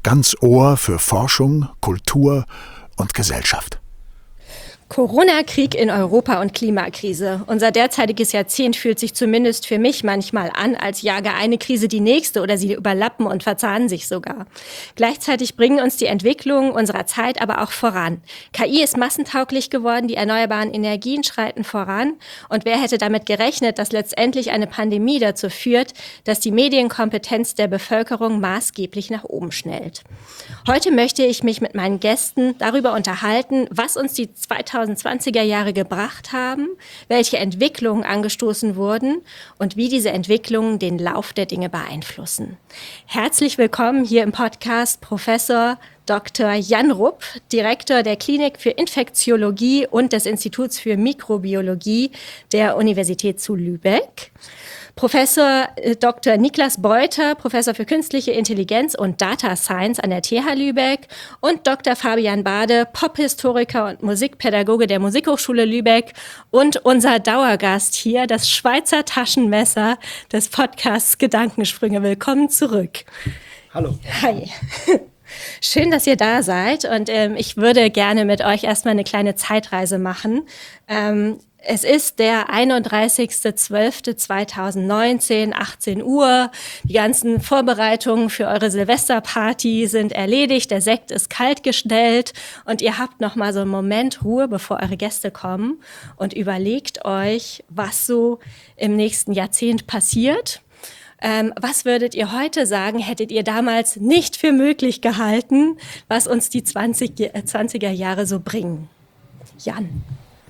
ganz Ohr für Forschung, Kultur und Gesellschaft. Corona, Krieg in Europa und Klimakrise. Unser derzeitiges Jahrzehnt fühlt sich zumindest für mich manchmal an, als jage eine Krise die nächste oder sie überlappen und verzahnen sich sogar. Gleichzeitig bringen uns die Entwicklungen unserer Zeit aber auch voran. KI ist massentauglich geworden, die erneuerbaren Energien schreiten voran. Und wer hätte damit gerechnet, dass letztendlich eine Pandemie dazu führt, dass die Medienkompetenz der Bevölkerung maßgeblich nach oben schnellt? Heute möchte ich mich mit meinen Gästen darüber unterhalten, was uns die 2020er Jahre gebracht haben, welche Entwicklungen angestoßen wurden und wie diese Entwicklungen den Lauf der Dinge beeinflussen. Herzlich willkommen hier im Podcast Professor Dr. Jan Rupp, Direktor der Klinik für Infektiologie und des Instituts für Mikrobiologie der Universität zu Lübeck. Professor Dr. Niklas Beuter, Professor für Künstliche Intelligenz und Data Science an der TH Lübeck und Dr. Fabian Bade, Pophistoriker und Musikpädagoge der Musikhochschule Lübeck und unser Dauergast hier, das Schweizer Taschenmesser des Podcasts Gedankensprünge. Willkommen zurück. Hallo. Hi. Schön, dass ihr da seid und ich würde gerne mit euch erstmal eine kleine Zeitreise machen. Es ist der 31.12.2019, 18 Uhr. Die ganzen Vorbereitungen für eure Silvesterparty sind erledigt. Der Sekt ist kalt gestellt und ihr habt noch mal so einen Moment Ruhe, bevor eure Gäste kommen und überlegt euch, was so im nächsten Jahrzehnt passiert. Was würdet ihr heute sagen, hättet ihr damals nicht für möglich gehalten, was uns die 20er Jahre so bringen? Jan.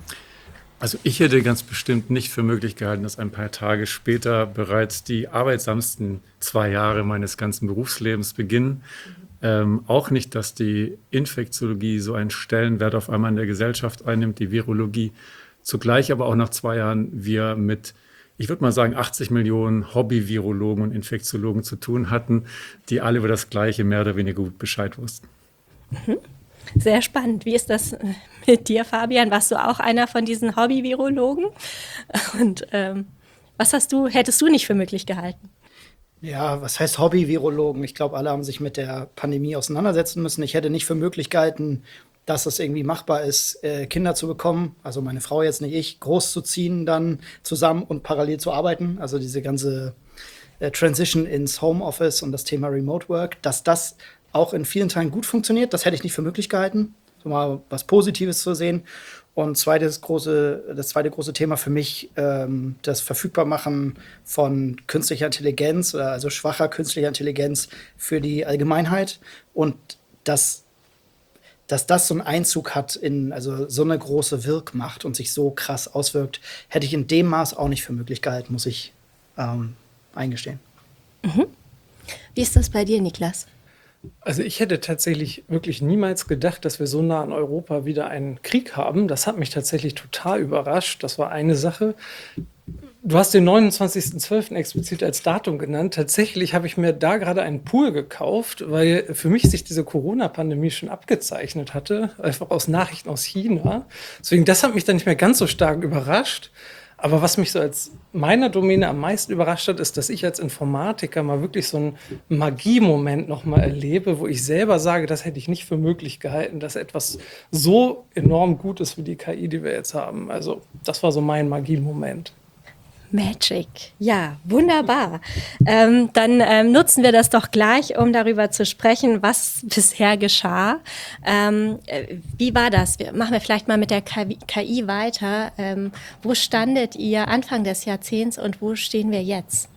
Also ich hätte ganz bestimmt nicht für möglich gehalten, dass ein paar Tage später bereits die arbeitsamsten 2 Jahre meines ganzen Berufslebens beginnen. Auch nicht, dass die Infektiologie so einen Stellenwert auf einmal in der Gesellschaft einnimmt, die Virologie. Zugleich aber auch nach 2 Jahren wir mit, ich würde mal sagen, 80 Millionen Hobby-Virologen und Infektiologen zu tun hatten, die alle über das Gleiche mehr oder weniger gut Bescheid wussten. Mhm. Sehr spannend. Wie ist das mit dir, Fabian? Warst du auch einer von diesen Hobby-Virologen? Und was hättest du nicht für möglich gehalten? Ja, was heißt Hobby-Virologen? Ich glaube, alle haben sich mit der Pandemie auseinandersetzen müssen. Ich hätte nicht für möglich gehalten, dass es irgendwie machbar ist, Kinder zu bekommen, also meine Frau jetzt nicht ich, großzuziehen dann zusammen und parallel zu arbeiten. Also diese ganze Transition ins Homeoffice und das Thema Remote Work, dass das auch in vielen Teilen gut funktioniert, das hätte ich nicht für möglich gehalten, so mal was Positives zu sehen. Und das zweite große Thema für mich, das Verfügbarmachen von künstlicher Intelligenz, also schwacher künstlicher Intelligenz für die Allgemeinheit und dass das so einen Einzug hat also so eine große Wirkmacht und sich so krass auswirkt, hätte ich in dem Maß auch nicht für möglich gehalten, muss ich eingestehen. Mhm. Wie ist das bei dir, Niklas? Also ich hätte tatsächlich wirklich niemals gedacht, dass wir so nah an Europa wieder einen Krieg haben. Das hat mich tatsächlich total überrascht. Das war eine Sache. Du hast den 29.12. explizit als Datum genannt. Tatsächlich habe ich mir da gerade einen Pool gekauft, weil für mich sich diese Corona-Pandemie schon abgezeichnet hatte, einfach aus Nachrichten aus China. Deswegen, das hat mich dann nicht mehr ganz so stark überrascht. Aber was mich so als meiner Domäne am meisten überrascht hat, ist, dass ich als Informatiker mal wirklich so einen Magiemoment noch mal erlebe, wo ich selber sage, das hätte ich nicht für möglich gehalten, dass etwas so enorm gut ist wie die KI, die wir jetzt haben. Also das war so mein Magiemoment. Magic, ja, wunderbar. Dann nutzen wir das doch gleich, um darüber zu sprechen, was bisher geschah. Wie war das? Machen wir vielleicht mal mit der KI weiter. Wo standet ihr Anfang des Jahrzehnts und wo stehen wir jetzt?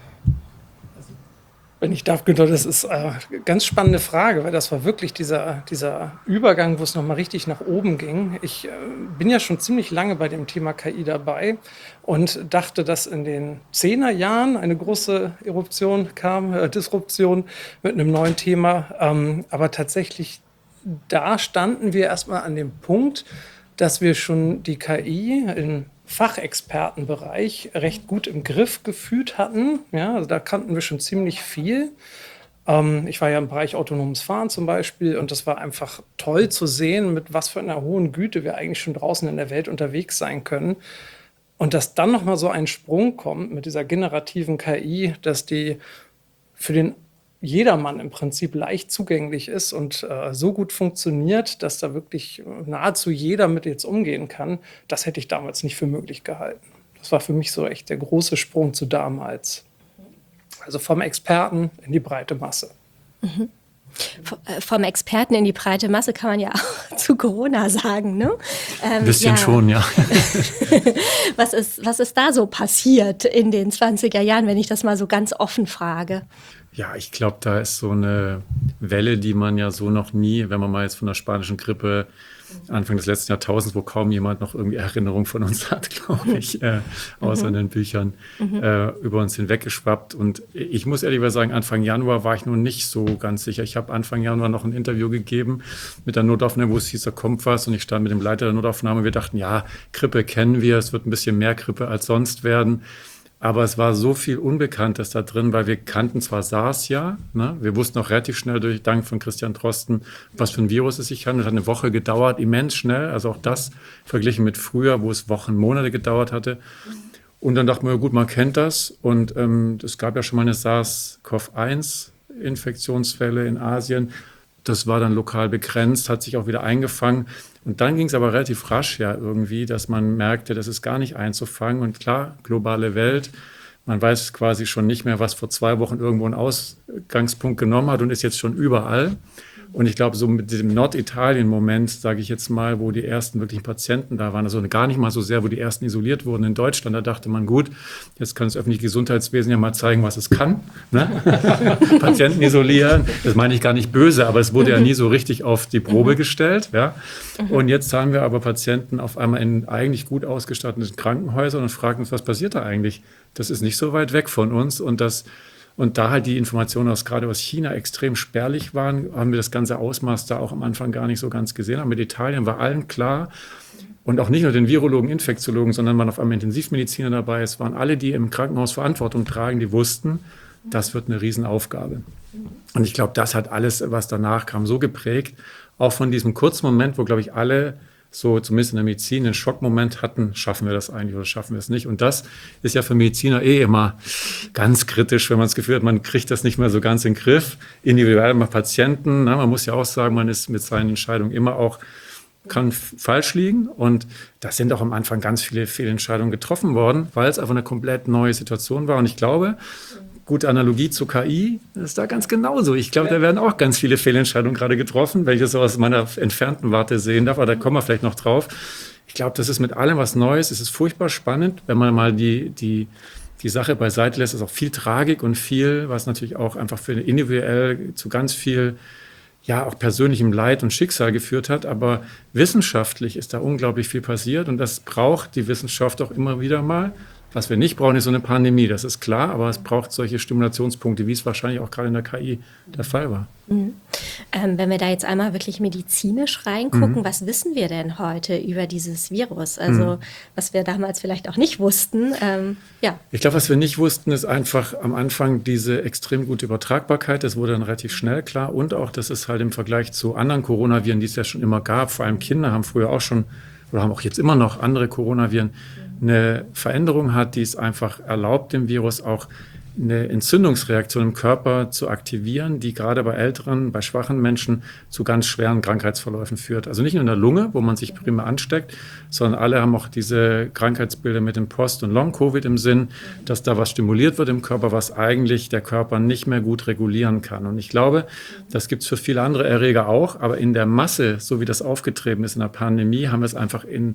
Wenn ich darf, Günther, das ist eine ganz spannende Frage, weil das war wirklich dieser Übergang, wo es nochmal richtig nach oben ging. Ich bin ja schon ziemlich lange bei dem Thema KI dabei und dachte, dass in den 10er Jahren eine große Disruption mit einem neuen Thema. Aber tatsächlich, da standen wir erstmal an dem Punkt, dass wir schon die KI in Fachexpertenbereich recht gut im Griff gefühlt hatten. Ja, also da kannten wir schon ziemlich viel. Ich war ja im Bereich autonomes Fahren zum Beispiel und das war einfach toll zu sehen, mit was für einer hohen Güte wir eigentlich schon draußen in der Welt unterwegs sein können. Und dass dann nochmal so ein Sprung kommt mit dieser generativen KI, dass die für den jedermann im Prinzip leicht zugänglich ist und so gut funktioniert, dass da wirklich nahezu jeder mit jetzt umgehen kann, das hätte ich damals nicht für möglich gehalten. Das war für mich so echt der große Sprung zu damals. Also vom Experten in die breite Masse. Vom Experten in die breite Masse kann man ja auch zu Corona sagen, ne? Ein bisschen schon, ja. Was ist da so passiert in den 20er Jahren, wenn ich das mal so ganz offen frage? Ja, ich glaube, da ist so eine Welle, die man ja so noch nie, wenn man mal jetzt von der spanischen Grippe Anfang des letzten Jahrtausends, wo kaum jemand noch irgendwie Erinnerung von uns hat, glaube ich, außer in den Büchern, über uns hinweggeschwappt. Und ich muss ehrlich sagen, Anfang Januar war ich nun nicht so ganz sicher. Ich habe Anfang Januar noch ein Interview gegeben mit der Notaufnahme, wo es hieß, da kommt was. Und ich stand mit dem Leiter der Notaufnahme. Wir dachten, ja, Grippe kennen wir, es wird ein bisschen mehr Grippe als sonst werden. Aber es war so viel Unbekanntes da drin, weil wir kannten zwar SARS ja, ne? Wir wussten auch relativ schnell durch Dank von Christian Drosten, was für ein Virus es sich handelt. Es hat eine Woche gedauert, immens schnell. Also auch das verglichen mit früher, wo es Wochen, Monate gedauert hatte. Und dann dachten wir, gut, man kennt das. Und es gab ja schon mal eine SARS-CoV-1-Infektionsfälle in Asien. Das war dann lokal begrenzt, hat sich auch wieder eingefangen. Und dann ging es aber relativ rasch ja irgendwie, dass man merkte, das ist gar nicht einzufangen. Und klar, globale Welt, man weiß quasi schon nicht mehr, was vor 2 Wochen irgendwo einen Ausgangspunkt genommen hat und ist jetzt schon überall. Und ich glaube, so mit dem Norditalien-Moment, sage ich jetzt mal, wo die ersten wirklichen Patienten da waren, also gar nicht mal so sehr, wo die ersten isoliert wurden in Deutschland, da dachte man, gut, jetzt kann das öffentliche Gesundheitswesen ja mal zeigen, was es kann. Ne? Patienten isolieren, das meine ich gar nicht böse, aber es wurde ja nie so richtig auf die Probe gestellt. Ja? Und jetzt haben wir aber Patienten auf einmal in eigentlich gut ausgestatteten Krankenhäusern und fragen uns, was passiert da eigentlich? Das ist nicht so weit weg von uns und da halt die Informationen gerade aus China extrem spärlich waren, haben wir das ganze Ausmaß da auch am Anfang gar nicht so ganz gesehen. Aber mit Italien war allen klar und auch nicht nur den Virologen, Infektiologen, sondern waren auf einmal Intensivmediziner dabei. Es waren alle, die im Krankenhaus Verantwortung tragen, die wussten, das wird eine Riesenaufgabe. Und ich glaube, das hat alles, was danach kam, so geprägt. Auch von diesem kurzen Moment, wo, glaube ich, alle so zumindest in der Medizin einen Schockmoment hatten, schaffen wir das eigentlich oder schaffen wir es nicht. Und das ist ja für Mediziner immer ganz kritisch, wenn man das Gefühl hat, man kriegt das nicht mehr so ganz in den Griff. Individuell mal Patienten, man muss ja auch sagen, man ist mit seinen Entscheidungen immer auch, kann falsch liegen. Und da sind auch am Anfang ganz viele Fehlentscheidungen getroffen worden, weil es einfach eine komplett neue Situation war. Und ich glaube, gute Analogie zu KI, das ist da ganz genauso. Ich glaube, da werden auch ganz viele Fehlentscheidungen gerade getroffen, wenn ich das so aus meiner entfernten Warte sehen darf, aber da kommen wir vielleicht noch drauf. Ich glaube, das ist mit allem was Neues. Es ist furchtbar spannend, wenn man mal die Sache beiseite lässt. Es ist auch viel Tragik und viel, was natürlich auch einfach für individuell zu ganz viel, ja, auch persönlichem Leid und Schicksal geführt hat. Aber wissenschaftlich ist da unglaublich viel passiert und das braucht die Wissenschaft auch immer wieder mal. Was wir nicht brauchen, ist so eine Pandemie, das ist klar, aber es braucht solche Stimulationspunkte, wie es wahrscheinlich auch gerade in der KI der Fall war. Wenn wir da jetzt einmal wirklich medizinisch reingucken, was wissen wir denn heute über dieses Virus? Also was wir damals vielleicht auch nicht wussten. Ja. Ich glaube, was wir nicht wussten, ist einfach am Anfang diese extrem gute Übertragbarkeit. Das wurde dann relativ schnell klar. Und auch, dass es halt im Vergleich zu anderen Coronaviren, die es ja schon immer gab, vor allem Kinder haben früher auch schon oder haben auch jetzt immer noch andere Coronaviren, eine Veränderung hat, die es einfach erlaubt, dem Virus auch eine Entzündungsreaktion im Körper zu aktivieren, die gerade bei älteren, bei schwachen Menschen zu ganz schweren Krankheitsverläufen führt. Also nicht nur in der Lunge, wo man sich primär ansteckt, sondern alle haben auch diese Krankheitsbilder mit dem Post- und Long-Covid im Sinn, dass da was stimuliert wird im Körper, was eigentlich der Körper nicht mehr gut regulieren kann. Und ich glaube, das gibt es für viele andere Erreger auch, aber in der Masse, so wie das aufgetreten ist in der Pandemie, haben wir es einfach in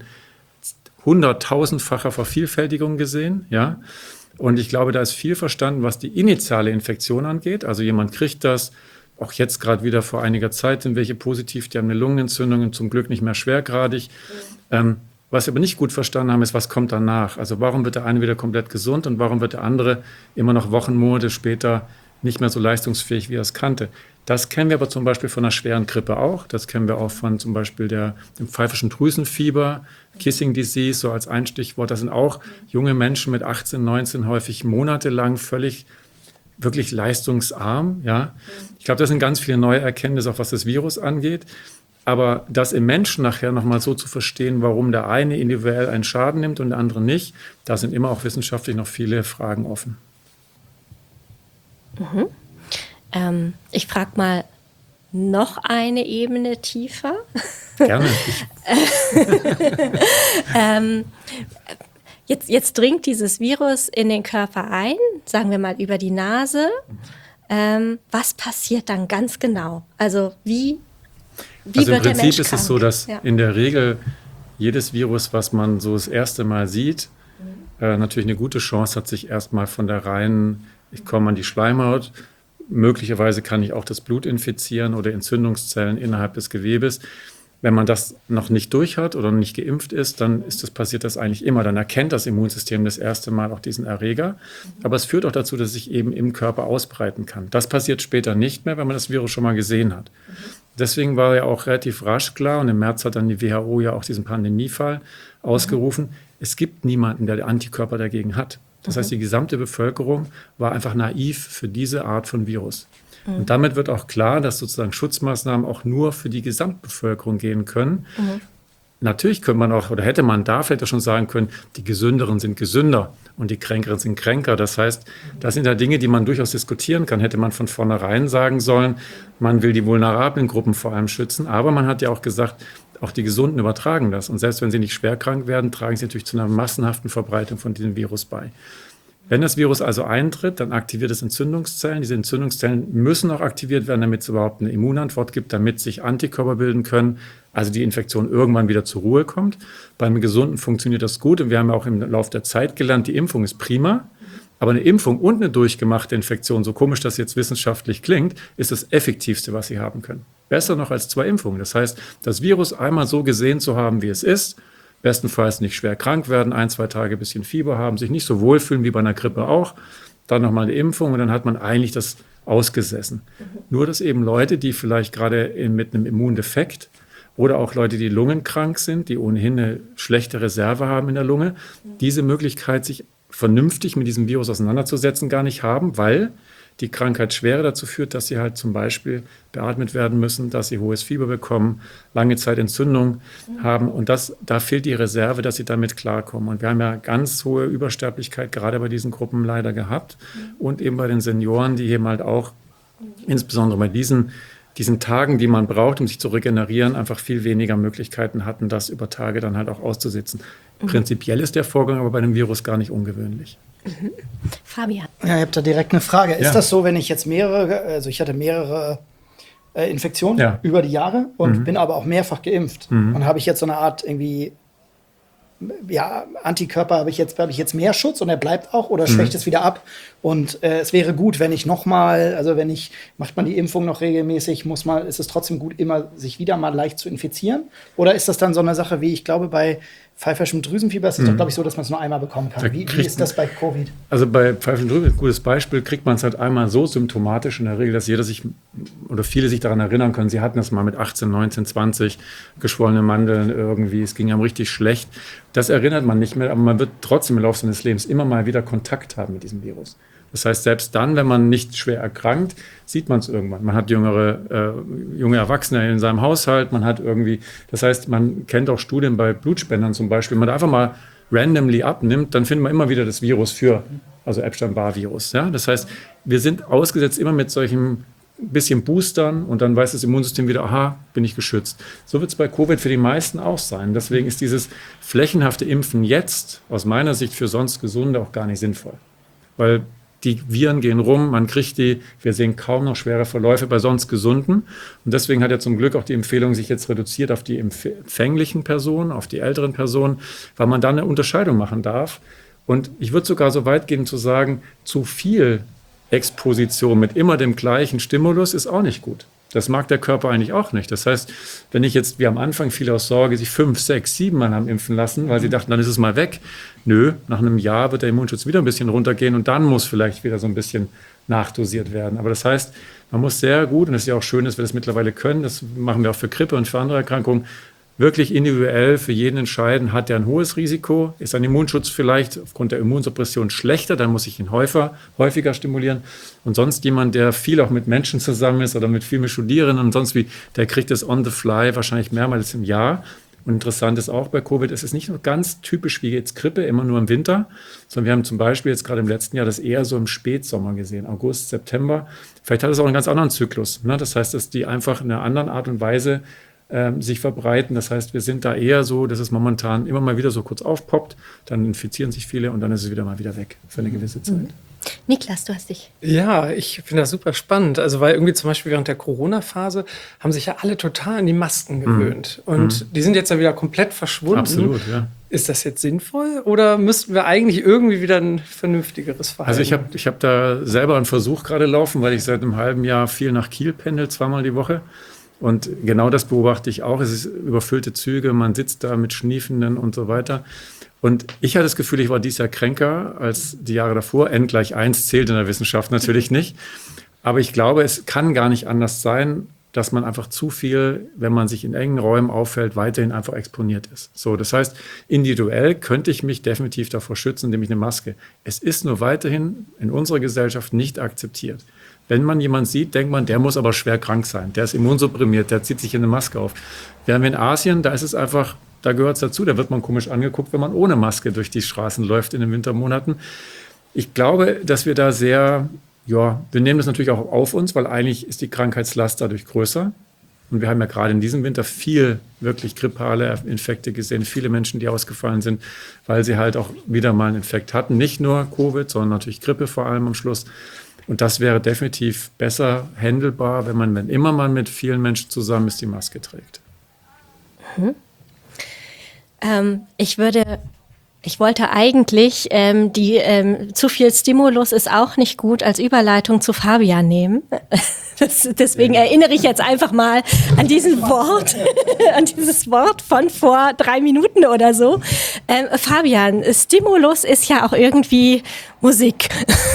100.000-facher Vervielfältigung gesehen, ja. Und ich glaube, da ist viel verstanden, was die initiale Infektion angeht. Also jemand kriegt das, auch jetzt gerade wieder vor einiger Zeit sind welche positiv, die haben eine Lungenentzündung, zum Glück nicht mehr schwergradig. Was wir aber nicht gut verstanden haben, ist, was kommt danach? Also warum wird der eine wieder komplett gesund und warum wird der andere immer noch Wochen, Monate später nicht mehr so leistungsfähig, wie er es kannte? Das kennen wir aber zum Beispiel von einer schweren Grippe auch. Das kennen wir auch von zum Beispiel dem pfeifischen Drüsenfieber, Kissing Disease, so als ein Stichwort. Das sind auch junge Menschen mit 18, 19 häufig monatelang völlig, wirklich leistungsarm. Ja. Ich glaube, das sind ganz viele neue Erkenntnisse, auch was das Virus angeht. Aber das im Menschen nachher nochmal so zu verstehen, warum der eine individuell einen Schaden nimmt und der andere nicht, da sind immer auch wissenschaftlich noch viele Fragen offen. Ich frage mal noch eine Ebene tiefer. Gerne. Jetzt dringt dieses Virus in den Körper ein, sagen wir mal über die Nase. Was passiert dann ganz genau? Also wie also wird der Mensch krank? im Prinzip ist es so, dass in der Regel jedes Virus, was man so das erste Mal sieht, natürlich eine gute Chance hat, sich erstmal von der reinen, ich komme an die Schleimhaut, möglicherweise kann ich auch das Blut infizieren oder Entzündungszellen innerhalb des Gewebes. Wenn man das noch nicht durch hat oder nicht geimpft ist, dann passiert das eigentlich immer. Dann erkennt das Immunsystem das erste Mal auch diesen Erreger. Aber es führt auch dazu, dass es sich eben im Körper ausbreiten kann. Das passiert später nicht mehr, wenn man das Virus schon mal gesehen hat. Deswegen war ja auch relativ rasch klar, und im März hat dann die WHO ja auch diesen Pandemiefall ausgerufen, es gibt niemanden, der Antikörper dagegen hat. Das heißt, die gesamte Bevölkerung war einfach naiv für diese Art von Virus. Und damit wird auch klar, dass sozusagen Schutzmaßnahmen auch nur für die Gesamtbevölkerung gehen können. Natürlich könnte man auch, oder hätte man da vielleicht auch schon sagen können, die Gesünderen sind gesünder und die Kränkeren sind kränker. Das heißt, das sind ja Dinge, die man durchaus diskutieren kann. Hätte man von vornherein sagen sollen, man will die vulnerablen Gruppen vor allem schützen. Aber man hat ja auch gesagt, auch die Gesunden übertragen das. Und selbst wenn sie nicht schwer krank werden, tragen sie natürlich zu einer massenhaften Verbreitung von diesem Virus bei. Wenn das Virus also eintritt, dann aktiviert es Entzündungszellen. Diese Entzündungszellen müssen auch aktiviert werden, damit es überhaupt eine Immunantwort gibt, damit sich Antikörper bilden können, also die Infektion irgendwann wieder zur Ruhe kommt. Beim Gesunden funktioniert das gut und wir haben ja auch im Laufe der Zeit gelernt, die Impfung ist prima, aber eine Impfung und eine durchgemachte Infektion, so komisch das jetzt wissenschaftlich klingt, ist das Effektivste, was Sie haben können. Besser noch als 2 Impfungen. Das heißt, das Virus einmal so gesehen zu haben, wie es ist, bestenfalls nicht schwer krank werden, 1-2 Tage ein bisschen Fieber haben, sich nicht so wohlfühlen wie bei einer Grippe auch, dann nochmal eine Impfung und dann hat man eigentlich das ausgesessen. Nur, dass eben Leute, die vielleicht gerade mit einem Immundefekt oder auch Leute, die lungenkrank sind, die ohnehin eine schlechte Reserve haben in der Lunge, diese Möglichkeit, sich vernünftig mit diesem Virus auseinanderzusetzen, gar nicht haben, weil die Krankheitsschwere dazu führt, dass sie halt zum Beispiel beatmet werden müssen, dass sie hohes Fieber bekommen, lange Zeit Entzündung haben. Und da fehlt die Reserve, dass sie damit klarkommen. Und wir haben ja ganz hohe Übersterblichkeit gerade bei diesen Gruppen leider gehabt. Und eben bei den Senioren, die eben halt auch, insbesondere bei diesen Tagen, die man braucht, um sich zu regenerieren, einfach viel weniger Möglichkeiten hatten, das über Tage dann halt auch auszusitzen. Prinzipiell ist der Vorgang aber bei dem Virus gar nicht ungewöhnlich. Fabian. Ja, ich habe da direkt eine Frage. Ist das so, wenn ich jetzt ich hatte mehrere Infektionen über die Jahre und bin aber auch mehrfach geimpft und habe ich jetzt so eine Art irgendwie, Antikörper, habe ich jetzt mehr Schutz und er bleibt auch oder schwächt es wieder ab? Und es wäre gut, wenn ich nochmal, also macht man die Impfung noch regelmäßig, ist es trotzdem gut, immer sich wieder mal leicht zu infizieren? Oder ist das dann so eine Sache wie, ich glaube, bei pfeiferschem Drüsenfieber ist es doch, glaube ich, so, dass man es nur einmal bekommen kann. Wie ist das bei Covid? Also bei pfeiferschem Drüsenfieber, ein gutes Beispiel, kriegt man es halt einmal so symptomatisch in der Regel, dass viele sich daran erinnern können, sie hatten das mal mit 18, 19, 20, geschwollene Mandeln irgendwie, es ging einem richtig schlecht. Das erinnert man nicht mehr, aber man wird trotzdem im Laufe seines Lebens immer mal wieder Kontakt haben mit diesem Virus. Das heißt, selbst dann, wenn man nicht schwer erkrankt, sieht man es irgendwann. Man hat junge Erwachsene in seinem Haushalt, das heißt, man kennt auch Studien bei Blutspendern zum Beispiel, wenn man da einfach mal randomly abnimmt, dann findet man immer wieder das Virus also Epstein-Barr-Virus. Ja? Das heißt, wir sind ausgesetzt immer mit solchen bisschen Boostern und dann weiß das Immunsystem wieder, aha, bin ich geschützt. So wird es bei Covid für die meisten auch sein. Deswegen ist dieses flächenhafte Impfen jetzt aus meiner Sicht für sonst Gesunde auch gar nicht sinnvoll. Weil die Viren gehen rum, man kriegt wir sehen kaum noch schwere Verläufe bei sonst Gesunden. Und deswegen hat ja zum Glück auch die Empfehlung sich jetzt reduziert auf die empfänglichen Personen, auf die älteren Personen, weil man dann eine Unterscheidung machen darf. Und ich würde sogar so weit gehen zu sagen, zu viel Exposition mit immer dem gleichen Stimulus ist auch nicht gut. Das mag der Körper eigentlich auch nicht. Das heißt, wenn ich jetzt, wie am Anfang viele aus Sorge, sich 5, 6, 7 Mal haben impfen lassen, weil sie dachten, dann ist es mal weg. Nö, nach einem Jahr wird der Immunschutz wieder ein bisschen runtergehen und dann muss vielleicht wieder so ein bisschen nachdosiert werden. Aber das heißt, man muss sehr gut, und es ist ja auch schön, dass wir das mittlerweile können, das machen wir auch für Grippe und für andere Erkrankungen, wirklich individuell für jeden entscheiden, hat er ein hohes Risiko, ist ein Immunschutz vielleicht aufgrund der Immunsuppression schlechter, dann muss ich ihn häufiger stimulieren. Und sonst jemand, der viel auch mit Menschen zusammen ist oder mit vielen Studierenden und sonst wie, der kriegt es on the fly wahrscheinlich mehrmals im Jahr. Und interessant ist auch bei Covid, es ist nicht nur ganz typisch wie jetzt Grippe, immer nur im Winter, sondern wir haben zum Beispiel jetzt gerade im letzten Jahr das eher so im Spätsommer gesehen, August, September. Vielleicht hat es auch einen ganz anderen Zyklus. Ne? Das heißt, dass die einfach in einer anderen Art und Weise sich verbreiten. Das heißt, wir sind da eher so, dass es momentan immer mal wieder so kurz aufpoppt, dann infizieren sich viele und dann ist es wieder mal wieder weg für eine gewisse Zeit. Niklas, du hast dich. Ja, ich finde das super spannend. Also, weil irgendwie zum Beispiel während der Corona-Phase haben sich ja alle total an die Masken gewöhnt. Und die sind jetzt ja wieder komplett verschwunden. Absolut, ja. Ist das jetzt sinnvoll oder müssten wir eigentlich irgendwie wieder ein vernünftigeres Verhalten? Also ich hab da selber einen Versuch gerade laufen, weil ich seit einem halben Jahr viel nach Kiel pendel, 2-mal die Woche. Und genau das beobachte ich auch. Es ist überfüllte Züge, man sitzt da mit Schniefenden und so weiter. Und ich hatte das Gefühl, ich war dieses Jahr kränker als die Jahre davor. N=1 zählt in der Wissenschaft natürlich nicht. Aber ich glaube, es kann gar nicht anders sein, dass man einfach zu viel, wenn man sich in engen Räumen auffällt, weiterhin einfach exponiert ist. So, das heißt, individuell könnte ich mich definitiv davor schützen, indem ich eine Maske. Es ist nur weiterhin in unserer Gesellschaft nicht akzeptiert. Wenn man jemanden sieht, denkt man, der muss aber schwer krank sein. Der ist immunsupprimiert, der zieht sich eine Maske auf. Während wir in Asien, da ist es einfach, da gehört es dazu, da wird man komisch angeguckt, wenn man ohne Maske durch die Straßen läuft in den Wintermonaten. Ich glaube, dass wir da sehr, ja, wir nehmen das natürlich auch auf uns, weil eigentlich ist die Krankheitslast dadurch größer. Und wir haben ja gerade in diesem Winter viel wirklich grippale Infekte gesehen, viele Menschen, die ausgefallen sind, weil sie halt auch wieder mal einen Infekt hatten. Nicht nur Covid, sondern natürlich Grippe vor allem am Schluss. Und das wäre definitiv besser handelbar, wenn immer man mit vielen Menschen zusammen ist, die Maske trägt. Ich wollte eigentlich zu viel Stimulus ist auch nicht gut als Überleitung zu Fabian nehmen. Deswegen erinnere ich jetzt einfach mal an dieses Wort von vor 3 Minuten oder so. Fabian, Stimulus ist ja auch irgendwie Musik.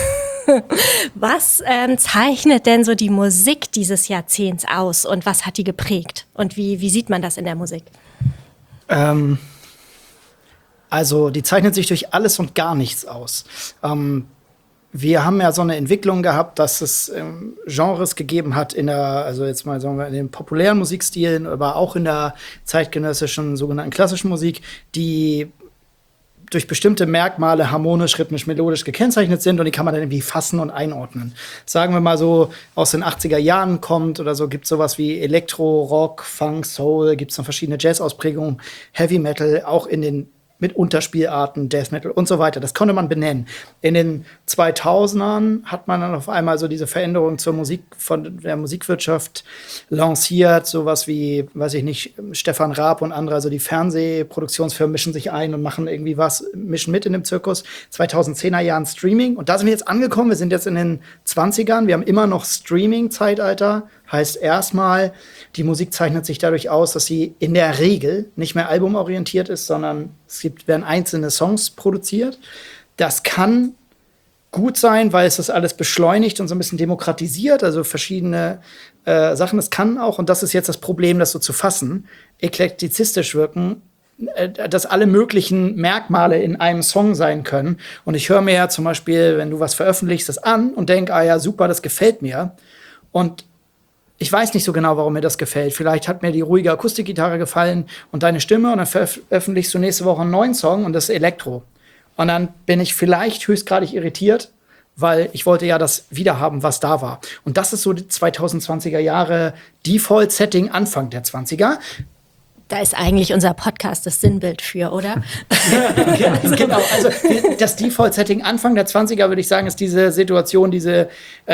Was zeichnet denn so die Musik dieses Jahrzehnts aus und was hat die geprägt? Und wie sieht man das in der Musik? Also die zeichnet sich durch alles und gar nichts aus. Wir haben ja so eine Entwicklung gehabt, dass es Genres gegeben hat also jetzt mal sagen wir in den populären Musikstilen, aber auch in der zeitgenössischen sogenannten klassischen Musik, die durch bestimmte Merkmale harmonisch, rhythmisch, melodisch gekennzeichnet sind und die kann man dann irgendwie fassen und einordnen. Sagen wir mal so, aus den 80er Jahren kommt oder so, gibt es sowas wie Elektro, Rock, Funk, Soul, gibt es noch verschiedene Jazz-Ausprägungen, Heavy Metal, auch mit Unterspielarten, Death Metal und so weiter. Das konnte man benennen. In den 2000ern hat man dann auf einmal so diese Veränderung zur Musik, von der Musikwirtschaft lanciert. Sowas wie, weiß ich nicht, Stefan Raab und andere, also die Fernsehproduktionsfirmen mischen sich ein und machen irgendwie mischen mit in dem Zirkus. 2010er Jahren Streaming. Und da sind wir jetzt angekommen. Wir sind jetzt in den 20ern. Wir haben immer noch Streaming-Zeitalter. Heißt erstmal, die Musik zeichnet sich dadurch aus, dass sie in der Regel nicht mehr albumorientiert ist, sondern werden einzelne Songs produziert. Das kann gut sein, weil es das alles beschleunigt und so ein bisschen demokratisiert, also verschiedene Sachen. Es kann auch, und das ist jetzt das Problem, das so zu fassen, eklektizistisch wirken, dass alle möglichen Merkmale in einem Song sein können. Und ich höre mir ja zum Beispiel, wenn du was veröffentlichst, das an und denke, ah ja, super, das gefällt mir. Und ich weiß nicht so genau, warum mir das gefällt. Vielleicht hat mir die ruhige Akustikgitarre gefallen und deine Stimme und dann veröffentlichst du nächste Woche einen neuen Song und das ist Elektro. Und dann bin ich vielleicht höchstgradig irritiert, weil ich wollte ja das wiederhaben, was da war. Und das ist so die 2020er Jahre Default-Setting Anfang der 20er. Da ist eigentlich unser Podcast das Sinnbild für, oder? Genau, also das Default-Setting Anfang der 20er, würde ich sagen, ist diese Situation, diese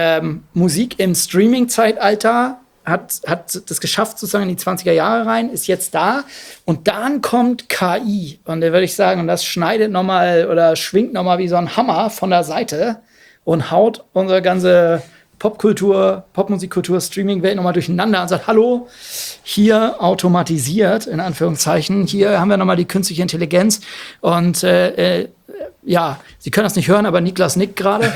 Musik im Streaming-Zeitalter hat das geschafft, sozusagen in die 20er Jahre rein, ist jetzt da. Und dann kommt KI. Und da würde ich sagen, und das schneidet nochmal oder schwingt nochmal wie so ein Hammer von der Seite und haut unsere ganze Popkultur, Popmusikkultur, Streaming-Welt nochmal durcheinander und sagt, hallo, hier automatisiert, in Anführungszeichen, hier haben wir nochmal die künstliche Intelligenz und ja, Sie können das nicht hören, aber Niklas nickt gerade,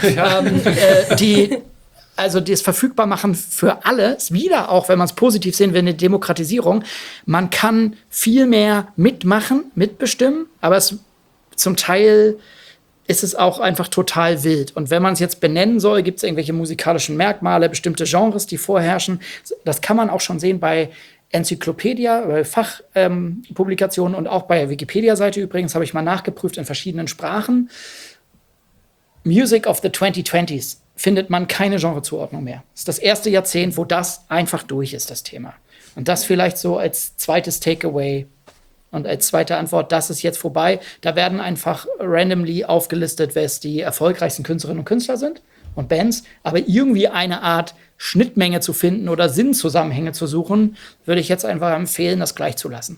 also das verfügbar machen für alles, wieder auch, wenn man es positiv sehen will, eine Demokratisierung. Man kann viel mehr mitmachen, mitbestimmen, aber zum Teil ist es auch einfach total wild. Und wenn man es jetzt benennen soll, gibt es irgendwelche musikalischen Merkmale, bestimmte Genres, die vorherrschen. Das kann man auch schon sehen bei Enzyklopädie, Fachpublikationen und auch bei der Wikipedia-Seite übrigens habe ich mal nachgeprüft in verschiedenen Sprachen. Music of the 2020s findet man keine Genrezuordnung mehr. Das ist das erste Jahrzehnt, wo das einfach durch ist, das Thema. Und das vielleicht so als zweites Takeaway und als zweite Antwort, das ist jetzt vorbei. Da werden einfach randomly aufgelistet, wer es die erfolgreichsten Künstlerinnen und Künstler sind und Bands. Aber irgendwie eine Art Schnittmenge zu finden oder Sinnzusammenhänge zu suchen, würde ich jetzt einfach empfehlen, das gleich zu lassen.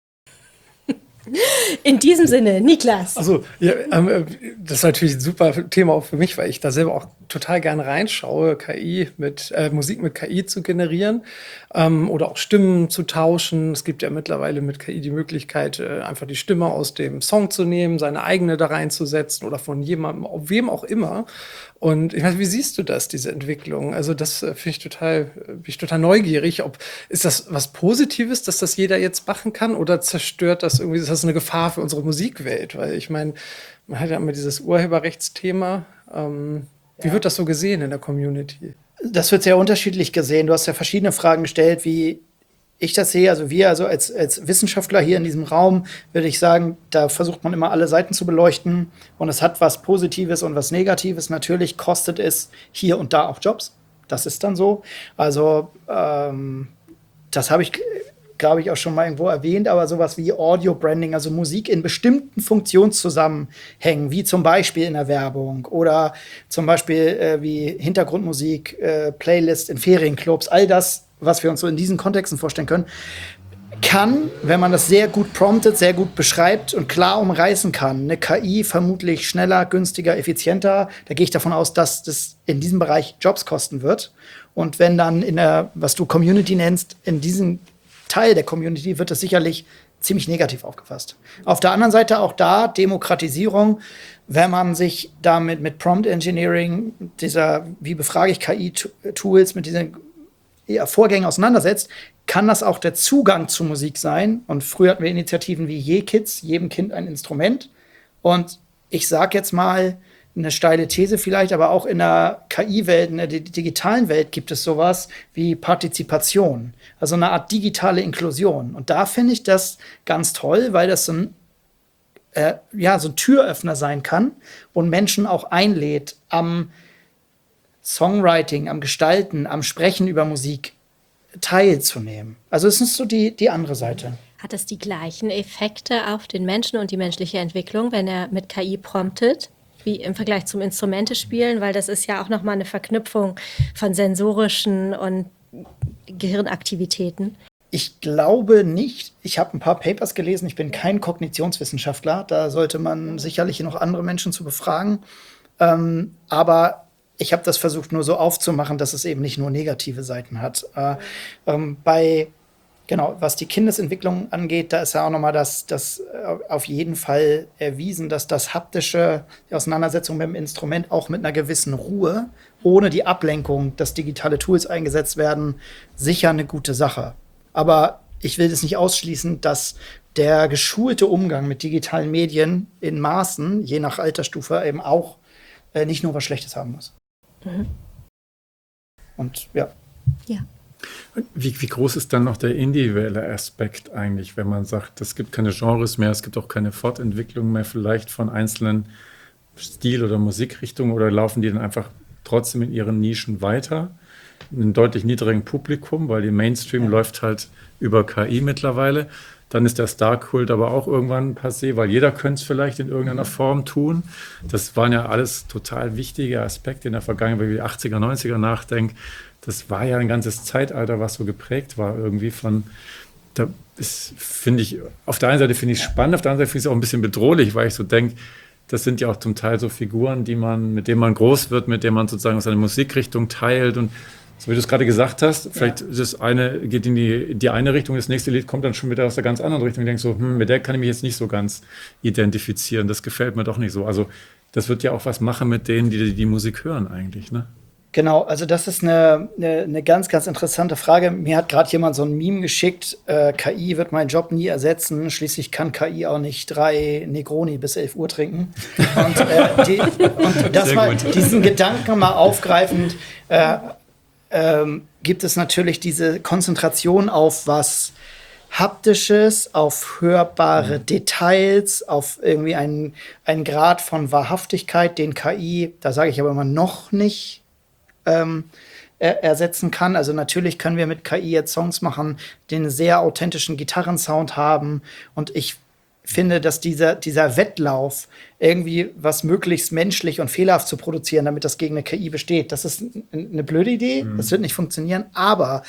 In diesem Sinne, Niklas. Also, ja, das ist natürlich ein super Thema auch für mich, weil ich da selber auch total gerne reinschaue, Musik mit KI zu generieren oder auch Stimmen zu tauschen. Es gibt ja mittlerweile mit KI die Möglichkeit, einfach die Stimme aus dem Song zu nehmen, seine eigene da reinzusetzen oder von jemandem, wem auch immer. Und ich weiß, wie siehst du das, diese Entwicklung? Also das bin ich total neugierig. Ist das was Positives, dass das jeder jetzt machen kann, oder zerstört das irgendwie, ist das eine Gefahr für unsere Musikwelt? Weil ich meine, man hat ja immer dieses Urheberrechtsthema. Wie wird das so gesehen in der Community? Das wird sehr unterschiedlich gesehen. Du hast ja verschiedene Fragen gestellt, wie ich das sehe. Also wir als Wissenschaftler hier in diesem Raum, würde ich sagen, da versucht man immer alle Seiten zu beleuchten. Und es hat was Positives und was Negatives. Natürlich kostet es hier und da auch Jobs. Das ist dann so. Also das habe ich, glaube ich, auch schon mal irgendwo erwähnt, aber sowas wie Audio-Branding, also Musik in bestimmten Funktionszusammenhängen, wie zum Beispiel in der Werbung oder zum Beispiel wie Hintergrundmusik, Playlist in Ferienclubs, all das, was wir uns so in diesen Kontexten vorstellen können, kann, wenn man das sehr gut promptet, sehr gut beschreibt und klar umreißen kann, eine KI vermutlich schneller, günstiger, effizienter. Da gehe ich davon aus, dass das in diesem Bereich Jobs kosten wird. Und wenn dann in der, was du Community nennst, in diesem Teil der Community wird das sicherlich ziemlich negativ aufgefasst. Auf der anderen Seite auch da Demokratisierung, wenn man sich damit mit Prompt Engineering, wie befrage ich KI-Tools, mit diesen Vorgängen auseinandersetzt, kann das auch der Zugang zu Musik sein. Und früher hatten wir Initiativen wie Je-Kids, jedem Kind ein Instrument. Und ich sage jetzt mal eine steile These vielleicht, aber auch in der KI-Welt, in der digitalen Welt gibt es sowas wie Partizipation, also eine Art digitale Inklusion. Und da finde ich das ganz toll, weil das so ein Türöffner sein kann und Menschen auch einlädt, am Songwriting, am Gestalten, am Sprechen über Musik teilzunehmen. Also es ist so die andere Seite. Hat es die gleichen Effekte auf den Menschen und die menschliche Entwicklung, wenn er mit KI promptet, wie im Vergleich zum Instrumentespielen? Weil das ist ja auch nochmal eine Verknüpfung von sensorischen und Gehirnaktivitäten. Ich glaube nicht. Ich habe ein paar Papers gelesen. Ich bin kein Kognitionswissenschaftler. Da sollte man sicherlich noch andere Menschen zu befragen. Aber ich habe das versucht nur so aufzumachen, dass es eben nicht nur negative Seiten hat. Was die Kindesentwicklung angeht, da ist ja auch nochmal das auf jeden Fall erwiesen, dass das haptische, die Auseinandersetzung mit dem Instrument auch mit einer gewissen Ruhe, ohne die Ablenkung, dass digitale Tools eingesetzt werden, sicher eine gute Sache. Aber ich will das nicht ausschließen, dass der geschulte Umgang mit digitalen Medien in Maßen, je nach Altersstufe, eben auch nicht nur was Schlechtes haben muss. Mhm. Und ja. Ja. Wie groß ist dann noch der individuelle Aspekt eigentlich, wenn man sagt, es gibt keine Genres mehr, es gibt auch keine Fortentwicklung mehr vielleicht von einzelnen Stil- oder Musikrichtungen, oder laufen die dann einfach trotzdem in ihren Nischen weiter, in einem deutlich niedrigen Publikum, weil die Mainstream läuft halt über KI mittlerweile. Dann ist der Star-Kult aber auch irgendwann passé, weil jeder könnte es vielleicht in irgendeiner Form tun. Das waren ja alles total wichtige Aspekte in der Vergangenheit, wenn ich die 80er, 90er nachdenke. Das war ja ein ganzes Zeitalter, was so geprägt war irgendwie von, da ist, finde ich, auf der einen Seite finde ich es spannend, auf der anderen Seite finde ich es auch ein bisschen bedrohlich, weil ich so denke, das sind ja auch zum Teil so Figuren, mit denen man groß wird, mit denen man sozusagen seine Musikrichtung teilt, und so wie du es gerade gesagt hast, vielleicht ist das eine geht in die eine Richtung, das nächste Lied kommt dann schon wieder aus der ganz anderen Richtung. Ich denke so, mit der kann ich mich jetzt nicht so ganz identifizieren. Das gefällt mir doch nicht so. Also das wird ja auch was machen mit denen, die Musik hören eigentlich, ne? Genau, also das ist eine ganz, ganz interessante Frage. Mir hat gerade jemand so ein Meme geschickt, KI wird meinen Job nie ersetzen, schließlich kann KI auch nicht 3 Negroni bis 11 Uhr trinken. Und das mal, diesen Gedanken mal aufgreifend, gibt es natürlich diese Konzentration auf was Haptisches, auf hörbare Details, auf irgendwie einen Grad von Wahrhaftigkeit, den KI, da sage ich aber immer, noch nicht ersetzen kann. Also natürlich können wir mit KI jetzt Songs machen, die einen sehr authentischen Gitarrensound haben. Und ich finde, dass dieser Wettlauf, irgendwie was möglichst menschlich und fehlerhaft zu produzieren, damit das gegen eine KI besteht, das ist eine blöde Idee. Das wird nicht funktionieren. Aber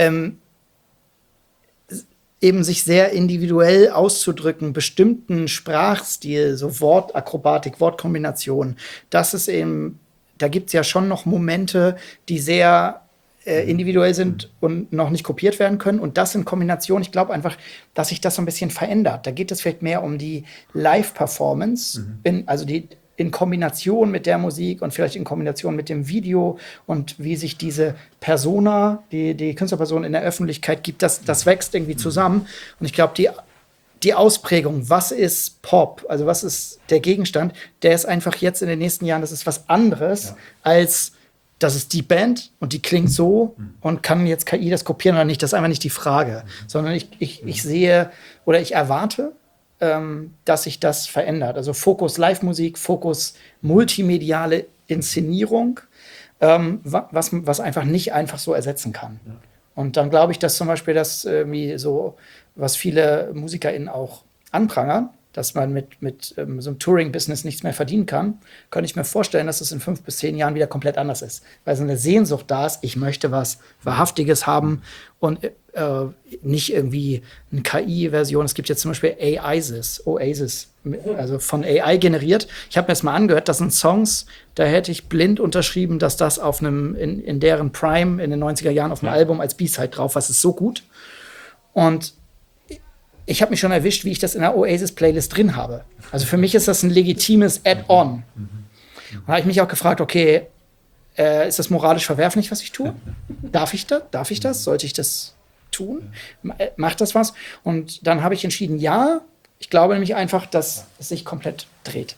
eben sich sehr individuell auszudrücken, bestimmten Sprachstil, so Wortakrobatik, Wortkombinationen, das ist eben, da gibt es ja schon noch Momente, die sehr individuell sind und noch nicht kopiert werden können. Und das in Kombination, ich glaube einfach, dass sich das so ein bisschen verändert. Da geht es vielleicht mehr um die Live-Performance, also in Kombination mit der Musik und vielleicht in Kombination mit dem Video und wie sich diese Persona, die Künstlerperson in der Öffentlichkeit gibt, das wächst irgendwie zusammen. Und ich glaube, die Ausprägung, was ist Pop, also was ist der Gegenstand, der ist einfach jetzt in den nächsten Jahren, das ist was anderes als das ist die Band und die klingt so und kann jetzt KI das kopieren oder nicht, das ist einfach nicht die Frage, sondern ich sehe oder ich erwarte, dass sich das verändert. Also Fokus Live-Musik, Fokus multimediale Inszenierung, was einfach nicht einfach so ersetzen kann. Ja. Und dann glaube ich, dass zum Beispiel das irgendwie so, was viele MusikerInnen auch anprangern, dass man mit so einem Touring-Business nichts mehr verdienen kann, könnte ich mir vorstellen, dass es in 5 bis 10 Jahren wieder komplett anders ist. Weil so eine Sehnsucht da ist, ich möchte was Wahrhaftiges haben und nicht irgendwie eine KI-Version. Es gibt jetzt zum Beispiel Oasis, also von AI generiert. Ich habe mir das mal angehört, das sind Songs, da hätte ich blind unterschrieben, dass das auf einem, in deren Prime in den 90er Jahren auf dem Album als B-Side drauf war. Es ist so gut. Und ich habe mich schon erwischt, wie ich das in der Oasis-Playlist drin habe. Also für mich ist das ein legitimes Add-on. Und da habe ich mich auch gefragt, okay, ist das moralisch verwerflich, was ich tue? Darf ich das? Sollte ich das tun? Macht das was? Und dann habe ich entschieden, ja. Ich glaube nämlich einfach, dass es sich komplett dreht.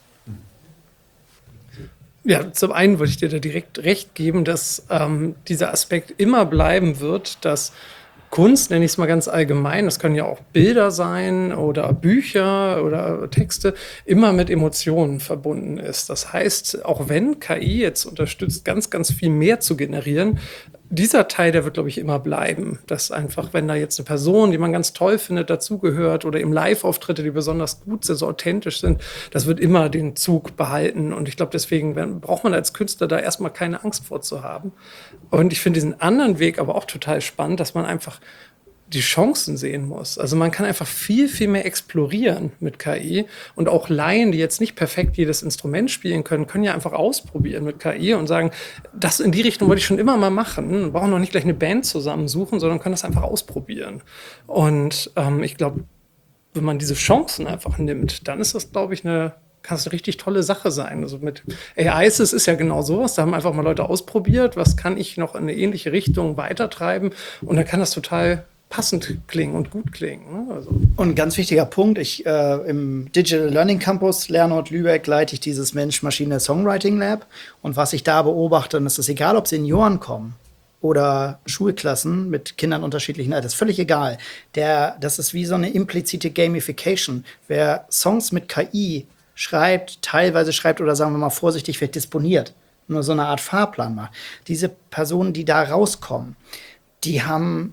Ja, zum einen würde ich dir da direkt recht geben, dass dieser Aspekt immer bleiben wird, dass Kunst, nenne ich es mal ganz allgemein, das können ja auch Bilder sein oder Bücher oder Texte, immer mit Emotionen verbunden ist. Das heißt, auch wenn KI jetzt unterstützt, ganz, ganz viel mehr zu generieren, dieser Teil, der wird, glaube ich, immer bleiben. Dass einfach, wenn da jetzt eine Person, die man ganz toll findet, dazugehört oder im Live-Auftritte, die besonders gut sind, so authentisch sind, das wird immer den Zug behalten. Und ich glaube, deswegen braucht man als Künstler da erstmal keine Angst vor zu haben. Und ich finde diesen anderen Weg aber auch total spannend, dass man einfach die Chancen sehen muss. Also man kann einfach viel, viel mehr explorieren mit KI und auch Laien, die jetzt nicht perfekt jedes Instrument spielen können, können ja einfach ausprobieren mit KI und sagen, das in die Richtung wollte ich schon immer mal machen, brauchen noch nicht gleich eine Band zusammensuchen, sondern können das einfach ausprobieren. Und ich glaube, wenn man diese Chancen einfach nimmt, dann ist das, glaube ich, kann es eine richtig tolle Sache sein. Also mit AIs ist ja genau sowas. Da haben einfach mal Leute ausprobiert, was kann ich noch in eine ähnliche Richtung weitertreiben und dann kann das total passend klingen und gut klingen. Ne? Also. Und ein ganz wichtiger Punkt, im Digital Learning Campus Lernout Lübeck leite ich dieses Mensch-Maschine-Songwriting Lab. Und was ich da beobachte, und es ist egal, ob Senioren kommen oder Schulklassen mit Kindern unterschiedlichen Alters, völlig egal. Das ist wie so eine implizite Gamification. Wer Songs mit KI teilweise schreibt oder sagen wir mal vorsichtig, wird disponiert, nur so eine Art Fahrplan macht. Diese Personen, die da rauskommen, die haben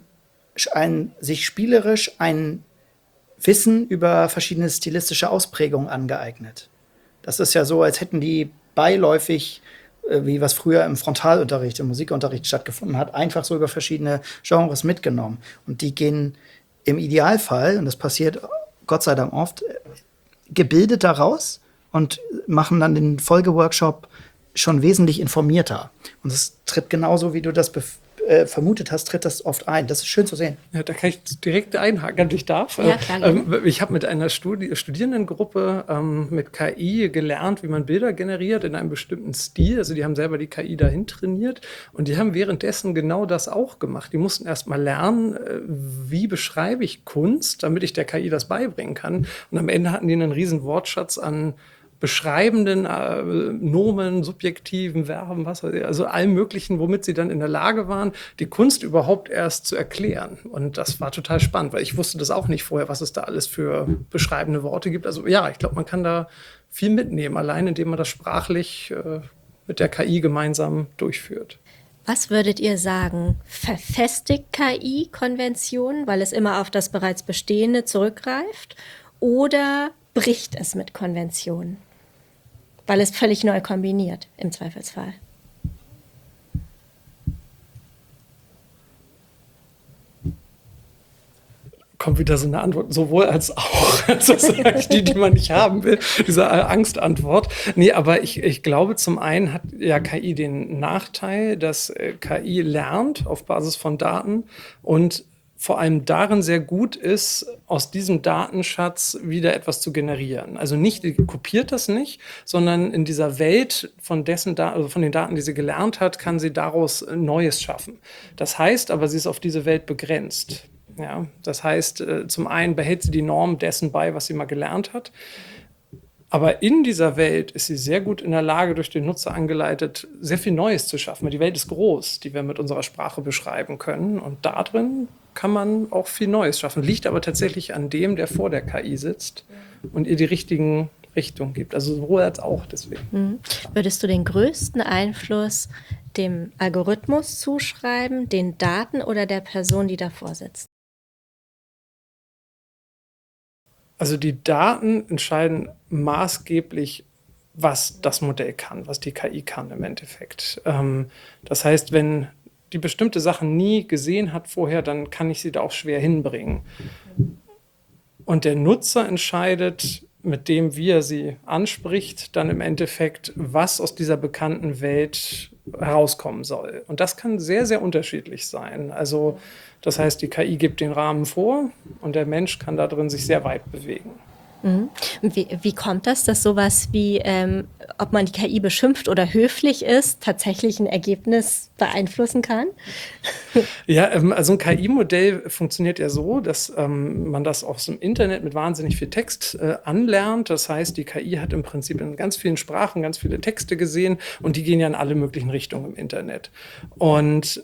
sich spielerisch ein Wissen über verschiedene stilistische Ausprägungen angeeignet. Das ist ja so, als hätten die beiläufig, wie was früher im Frontalunterricht, im Musikunterricht stattgefunden hat, einfach so über verschiedene Genres mitgenommen. Und die gehen im Idealfall, und das passiert Gott sei Dank oft, gebildet daraus und machen dann den Folgeworkshop schon wesentlich informierter. Und es tritt genauso, wie du das vermutet hast, tritt das oft ein. Das ist schön zu sehen. Ja, da kann ich direkt einhaken, wenn ich darf. Ja, klar. Ich habe mit einer Studierendengruppe mit KI gelernt, wie man Bilder generiert in einem bestimmten Stil. Also die haben selber die KI dahin trainiert und die haben währenddessen genau das auch gemacht. Die mussten erst mal lernen, wie beschreibe ich Kunst, damit ich der KI das beibringen kann. Und am Ende hatten die einen riesen Wortschatz an beschreibenden Nomen, subjektiven Verben, also allem Möglichen, womit sie dann in der Lage waren, die Kunst überhaupt erst zu erklären. Und das war total spannend, weil ich wusste das auch nicht vorher, was es da alles für beschreibende Worte gibt. Also ja, ich glaube, man kann da viel mitnehmen, allein indem man das sprachlich mit der KI gemeinsam durchführt. Was würdet ihr sagen? Verfestigt KI Konventionen, weil es immer auf das bereits Bestehende zurückgreift? Oder bricht es mit Konventionen, weil es völlig neu kombiniert, im Zweifelsfall? Kommt wieder so eine Antwort, sowohl als auch. Das ist eigentlich die man nicht haben will, diese Angstantwort. Nee, aber ich glaube, zum einen hat ja KI den Nachteil, dass KI lernt auf Basis von Daten und vor allem darin sehr gut ist, aus diesem Datenschatz wieder etwas zu generieren. Also nicht, die kopiert das nicht, sondern in dieser Welt von von den Daten, die sie gelernt hat, kann sie daraus Neues schaffen. Das heißt aber, sie ist auf diese Welt begrenzt. Ja, das heißt, zum einen behält sie die Norm dessen bei, was sie mal gelernt hat. Aber in dieser Welt ist sie sehr gut in der Lage, durch den Nutzer angeleitet, sehr viel Neues zu schaffen. Weil die Welt ist groß, die wir mit unserer Sprache beschreiben können. Und da drin kann man auch viel Neues schaffen. Liegt aber tatsächlich an dem, der vor der KI sitzt und ihr die richtigen Richtungen gibt. Also sowohl als auch deswegen. Würdest du den größten Einfluss dem Algorithmus zuschreiben, den Daten oder der Person, die davor sitzt? Also die Daten entscheiden maßgeblich, was das Modell kann, was die KI kann im Endeffekt. Das heißt, wenn die bestimmte Sachen nie gesehen hat vorher, dann kann ich sie da auch schwer hinbringen. Und der Nutzer entscheidet, mit dem, wie er sie anspricht, dann im Endeffekt, was aus dieser bekannten Welt herauskommen soll. Und das kann sehr, sehr unterschiedlich sein. Also das heißt, die KI gibt den Rahmen vor und der Mensch kann da drin sich sehr weit bewegen. Wie kommt das, dass sowas wie, ob man die KI beschimpft oder höflich ist, tatsächlich ein Ergebnis beeinflussen kann? Ja, also ein KI-Modell funktioniert ja so, dass man das aus dem Internet mit wahnsinnig viel Text anlernt. Das heißt, die KI hat im Prinzip in ganz vielen Sprachen ganz viele Texte gesehen und die gehen ja in alle möglichen Richtungen im Internet. Und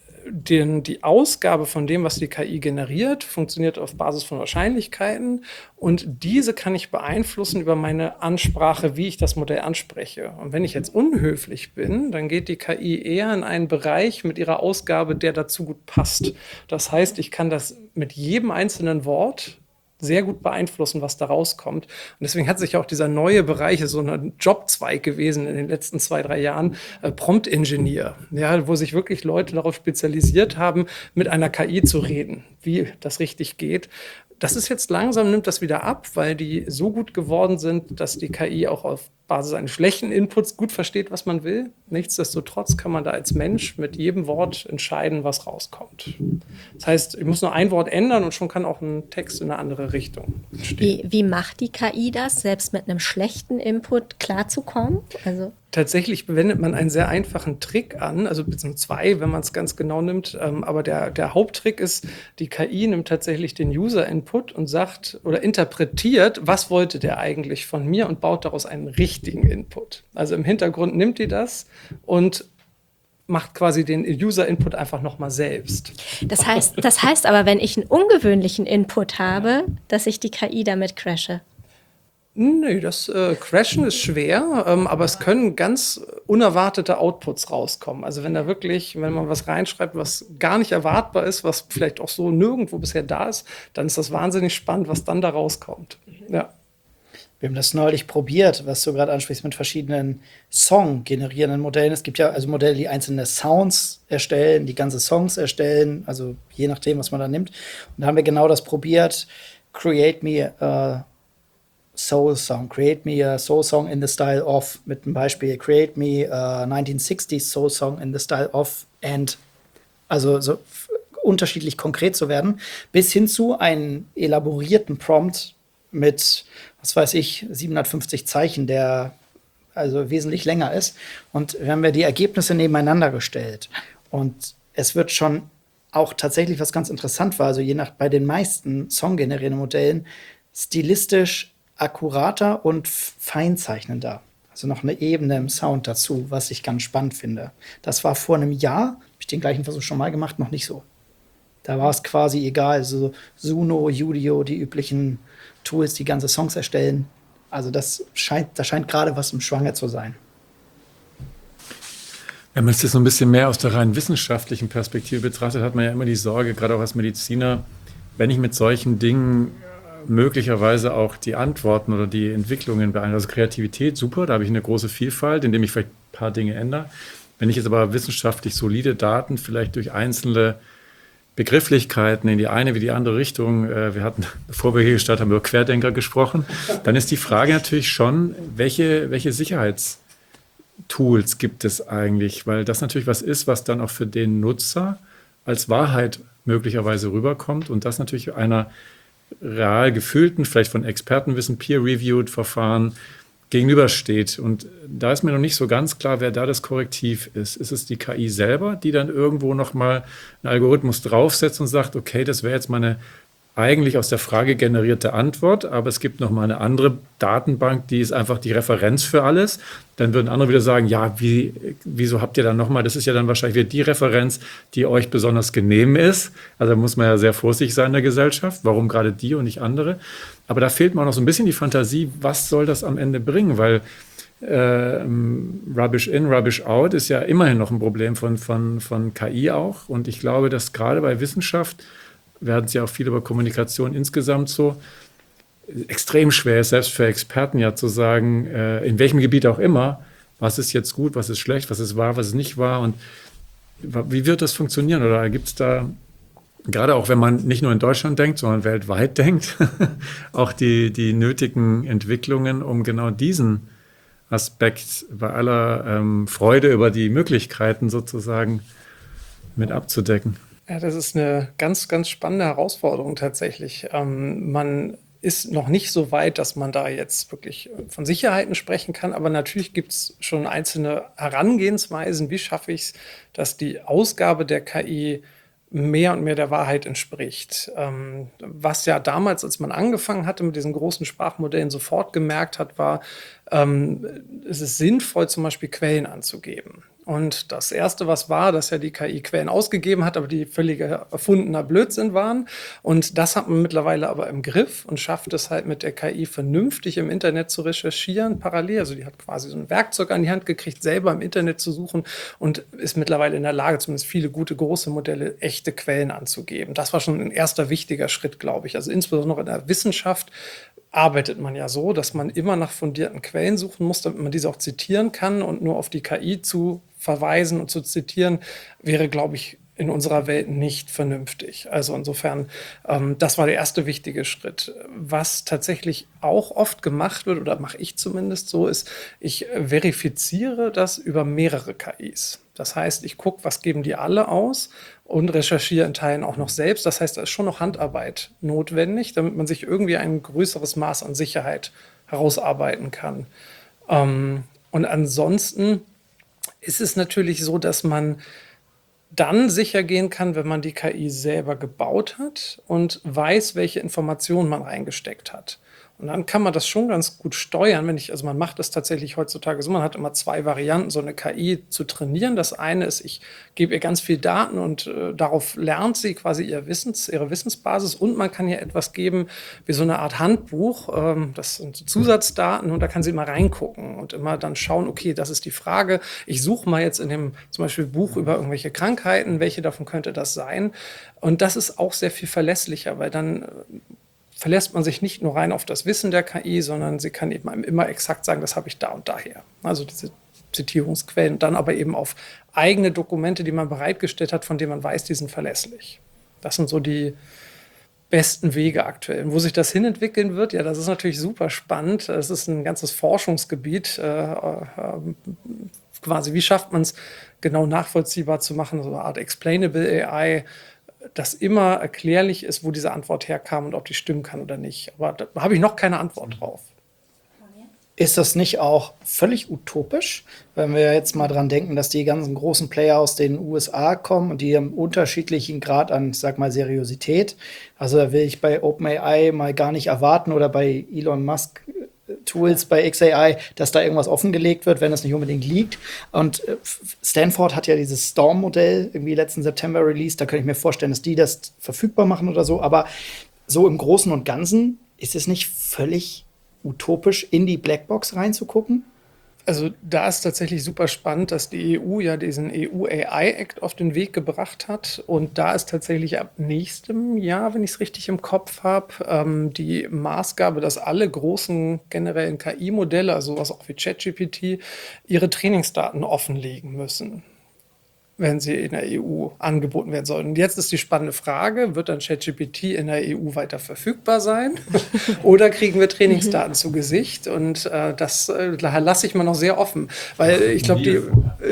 die Ausgabe von dem, was die KI generiert, funktioniert auf Basis von Wahrscheinlichkeiten und diese kann ich beeinflussen über meine Ansprache, wie ich das Modell anspreche. Und wenn ich jetzt unhöflich bin, dann geht die KI eher in einen Bereich mit ihrer Ausgabe, der dazu gut passt. Das heißt, ich kann das mit jedem einzelnen Wort sehr gut beeinflussen, was da rauskommt. Und deswegen hat sich auch dieser neue Bereich, so ein Jobzweig gewesen in den letzten 2-3 Jahren, Prompt Engineer, ja, wo sich wirklich Leute darauf spezialisiert haben, mit einer KI zu reden, wie das richtig geht. Das ist jetzt langsam, nimmt das wieder ab, weil die so gut geworden sind, dass die KI auch auf Basis eines schlechten Inputs gut versteht, was man will. Nichtsdestotrotz kann man da als Mensch mit jedem Wort entscheiden, was rauskommt. Das heißt, ich muss nur ein Wort ändern und schon kann auch ein Text in eine andere Richtung entstehen. Wie macht die KI das, selbst mit einem schlechten Input klarzukommen? Also Tatsächlich wendet man einen sehr einfachen Trick an, also beziehungsweise 2, wenn man es ganz genau nimmt. Aber der Haupttrick ist, die KI nimmt tatsächlich den User-Input und sagt oder interpretiert, was wollte der eigentlich von mir und baut daraus einen richtigen Input. Also im Hintergrund nimmt die das und macht quasi den User-Input einfach nochmal selbst. das heißt aber, wenn ich einen ungewöhnlichen Input habe, dass ich die KI damit crashe. Nee, das Crashen ist schwer, aber es können ganz unerwartete Outputs rauskommen. Also wenn man was reinschreibt, was gar nicht erwartbar ist, was vielleicht auch so nirgendwo bisher da ist, dann ist das wahnsinnig spannend, was dann da rauskommt. Ja. Wir haben das neulich probiert, was du gerade ansprichst, mit verschiedenen Song-generierenden Modellen. Es gibt ja also Modelle, die einzelne Sounds erstellen, die ganze Songs erstellen, also je nachdem, was man da nimmt. Und da haben wir genau das probiert. Create me a soul song. Create me a soul song in the style of, mit einem Beispiel. Create me a 1960s soul song in the style of, and also so unterschiedlich konkret zu werden, bis hin zu einem elaborierten Prompt mit, was weiß ich, 750 Zeichen, der also wesentlich länger ist. Und wir haben die Ergebnisse nebeneinander gestellt. Und es wird schon auch tatsächlich, was ganz interessant war, also bei den meisten songgenerierenden Modellen, stilistisch akkurater und feinzeichnender. Also noch eine Ebene im Sound dazu, was ich ganz spannend finde. Das war vor einem Jahr, habe ich den gleichen Versuch schon mal gemacht, noch nicht so. Da war es quasi egal, so Suno, Udio, die üblichen Tools, die ganze Songs erstellen. Also da scheint gerade was im Schwange zu sein. Wenn man es jetzt so ein bisschen mehr aus der rein wissenschaftlichen Perspektive betrachtet, hat man ja immer die Sorge, gerade auch als Mediziner, wenn ich mit solchen Dingen möglicherweise auch die Antworten oder die Entwicklungen beeinflusse. Also Kreativität, super, da habe ich eine große Vielfalt, indem ich vielleicht ein paar Dinge ändere. Wenn ich jetzt aber wissenschaftlich solide Daten vielleicht durch einzelne Begrifflichkeiten in die eine wie die andere Richtung, wir hatten, bevor wir hier gestartet haben, über Querdenker gesprochen, dann ist die Frage natürlich schon, welche Sicherheitstools gibt es eigentlich? Weil das natürlich was ist, was dann auch für den Nutzer als Wahrheit möglicherweise rüberkommt und das natürlich einer real gefühlten, vielleicht von Expertenwissen, peer-reviewed Verfahren gegenübersteht. Und da ist mir noch nicht so ganz klar, wer da das Korrektiv ist. Ist es die KI selber, die dann irgendwo nochmal einen Algorithmus draufsetzt und sagt, okay, das wäre jetzt meine eigentlich aus der Frage generierte Antwort, aber es gibt noch mal eine andere Datenbank, die ist einfach die Referenz für alles. Dann würden andere wieder sagen, ja, wieso habt ihr dann noch mal, das ist ja dann wahrscheinlich wieder die Referenz, die euch besonders genehm ist. Also da muss man ja sehr vorsichtig sein in der Gesellschaft, warum gerade die und nicht andere. Aber da fehlt mir auch noch so ein bisschen die Fantasie, was soll das am Ende bringen, weil Rubbish in, Rubbish out ist ja immerhin noch ein Problem von KI auch. Und ich glaube, dass gerade bei Wissenschaft werden es ja auch viel über Kommunikation insgesamt so extrem schwer ist, selbst für Experten ja zu sagen, in welchem Gebiet auch immer, was ist jetzt gut, was ist schlecht, was ist wahr, was ist nicht wahr und wie wird das funktionieren? Oder gibt es da, gerade auch wenn man nicht nur in Deutschland denkt, sondern weltweit denkt, auch die nötigen Entwicklungen, um genau diesen Aspekt bei aller Freude über die Möglichkeiten sozusagen mit abzudecken? Ja, das ist eine ganz, ganz spannende Herausforderung tatsächlich. Man ist noch nicht so weit, dass man da jetzt wirklich von Sicherheiten sprechen kann, aber natürlich gibt es schon einzelne Herangehensweisen. Wie schaffe ich es, dass die Ausgabe der KI mehr und mehr der Wahrheit entspricht? Was ja damals, als man angefangen hatte mit diesen großen Sprachmodellen, sofort gemerkt hat, war, es ist sinnvoll, zum Beispiel Quellen anzugeben. Und das Erste, was war, dass ja die KI Quellen ausgegeben hat, aber die völlig erfundener Blödsinn waren. Und das hat man mittlerweile aber im Griff und schafft es halt mit der KI vernünftig im Internet zu recherchieren, parallel. Also die hat quasi so ein Werkzeug an die Hand gekriegt, selber im Internet zu suchen und ist mittlerweile in der Lage, zumindest viele gute große Modelle, echte Quellen anzugeben. Das war schon ein erster wichtiger Schritt, glaube ich. Also insbesondere in der Wissenschaft arbeitet man ja so, dass man immer nach fundierten Quellen suchen muss, damit man diese auch zitieren kann und nur auf die KI zu verweisen und zu zitieren, wäre, glaube ich, in unserer Welt nicht vernünftig. Also insofern, das war der erste wichtige Schritt. Was tatsächlich auch oft gemacht wird, oder mache ich zumindest so, ist, ich verifiziere das über mehrere KIs. Das heißt, ich gucke, was geben die alle aus und recherchiere in Teilen auch noch selbst. Das heißt, da ist schon noch Handarbeit notwendig, damit man sich irgendwie ein größeres Maß an Sicherheit herausarbeiten kann. Und ansonsten ist es natürlich so, dass man dann sicher gehen kann, wenn man die KI selber gebaut hat und weiß, welche Informationen man reingesteckt hat. Und dann kann man das schon ganz gut steuern, also man macht das tatsächlich heutzutage so, man hat immer zwei Varianten, so eine KI zu trainieren. Das eine ist, ich gebe ihr ganz viel Daten und darauf lernt sie quasi ihre Wissensbasis und man kann ihr etwas geben wie so eine Art Handbuch, das sind so Zusatzdaten und da kann sie immer reingucken und immer dann schauen, okay, das ist die Frage, ich suche mal jetzt in dem zum Beispiel Buch über irgendwelche Krankheiten, welche davon könnte das sein? Und das ist auch sehr viel verlässlicher, weil dann verlässt man sich nicht nur rein auf das Wissen der KI, sondern sie kann eben einem immer exakt sagen, das habe ich da und daher. Also diese Zitierungsquellen, dann aber eben auf eigene Dokumente, die man bereitgestellt hat, von denen man weiß, die sind verlässlich. Das sind so die besten Wege aktuell. Und wo sich das hinentwickeln wird, ja, das ist natürlich super spannend. Es ist ein ganzes Forschungsgebiet. Quasi, wie schafft man es, genau nachvollziehbar zu machen, so eine Art Explainable AI, dass immer erklärlich ist, wo diese Antwort herkam und ob die stimmen kann oder nicht. Aber da habe ich noch keine Antwort drauf. Ist das nicht auch völlig utopisch, wenn wir jetzt mal dran denken, dass die ganzen großen Player aus den USA kommen und die haben unterschiedlichen Grad an, sag mal, Seriosität. Also da will ich bei OpenAI mal gar nicht erwarten oder bei Elon Musk Tools bei XAI, dass da irgendwas offengelegt wird, wenn es nicht unbedingt liegt. Und Stanford hat ja dieses Storm-Modell irgendwie letzten September released. Da könnte ich mir vorstellen, dass die das verfügbar machen oder so. Aber so im Großen und Ganzen ist es nicht völlig utopisch, in die Blackbox reinzugucken? Also da ist tatsächlich super spannend, dass die EU ja diesen EU AI Act auf den Weg gebracht hat. Und da ist tatsächlich ab nächstem Jahr, wenn ich es richtig im Kopf habe, die Maßgabe, dass alle großen generellen KI-Modelle, also was auch wie ChatGPT, ihre Trainingsdaten offenlegen müssen, wenn sie in der EU angeboten werden sollen. Und jetzt ist die spannende Frage, wird dann ChatGPT in der EU weiter verfügbar sein? Oder kriegen wir Trainingsdaten zu Gesicht? Und das lasse ich mal noch sehr offen. Weil ich glaube,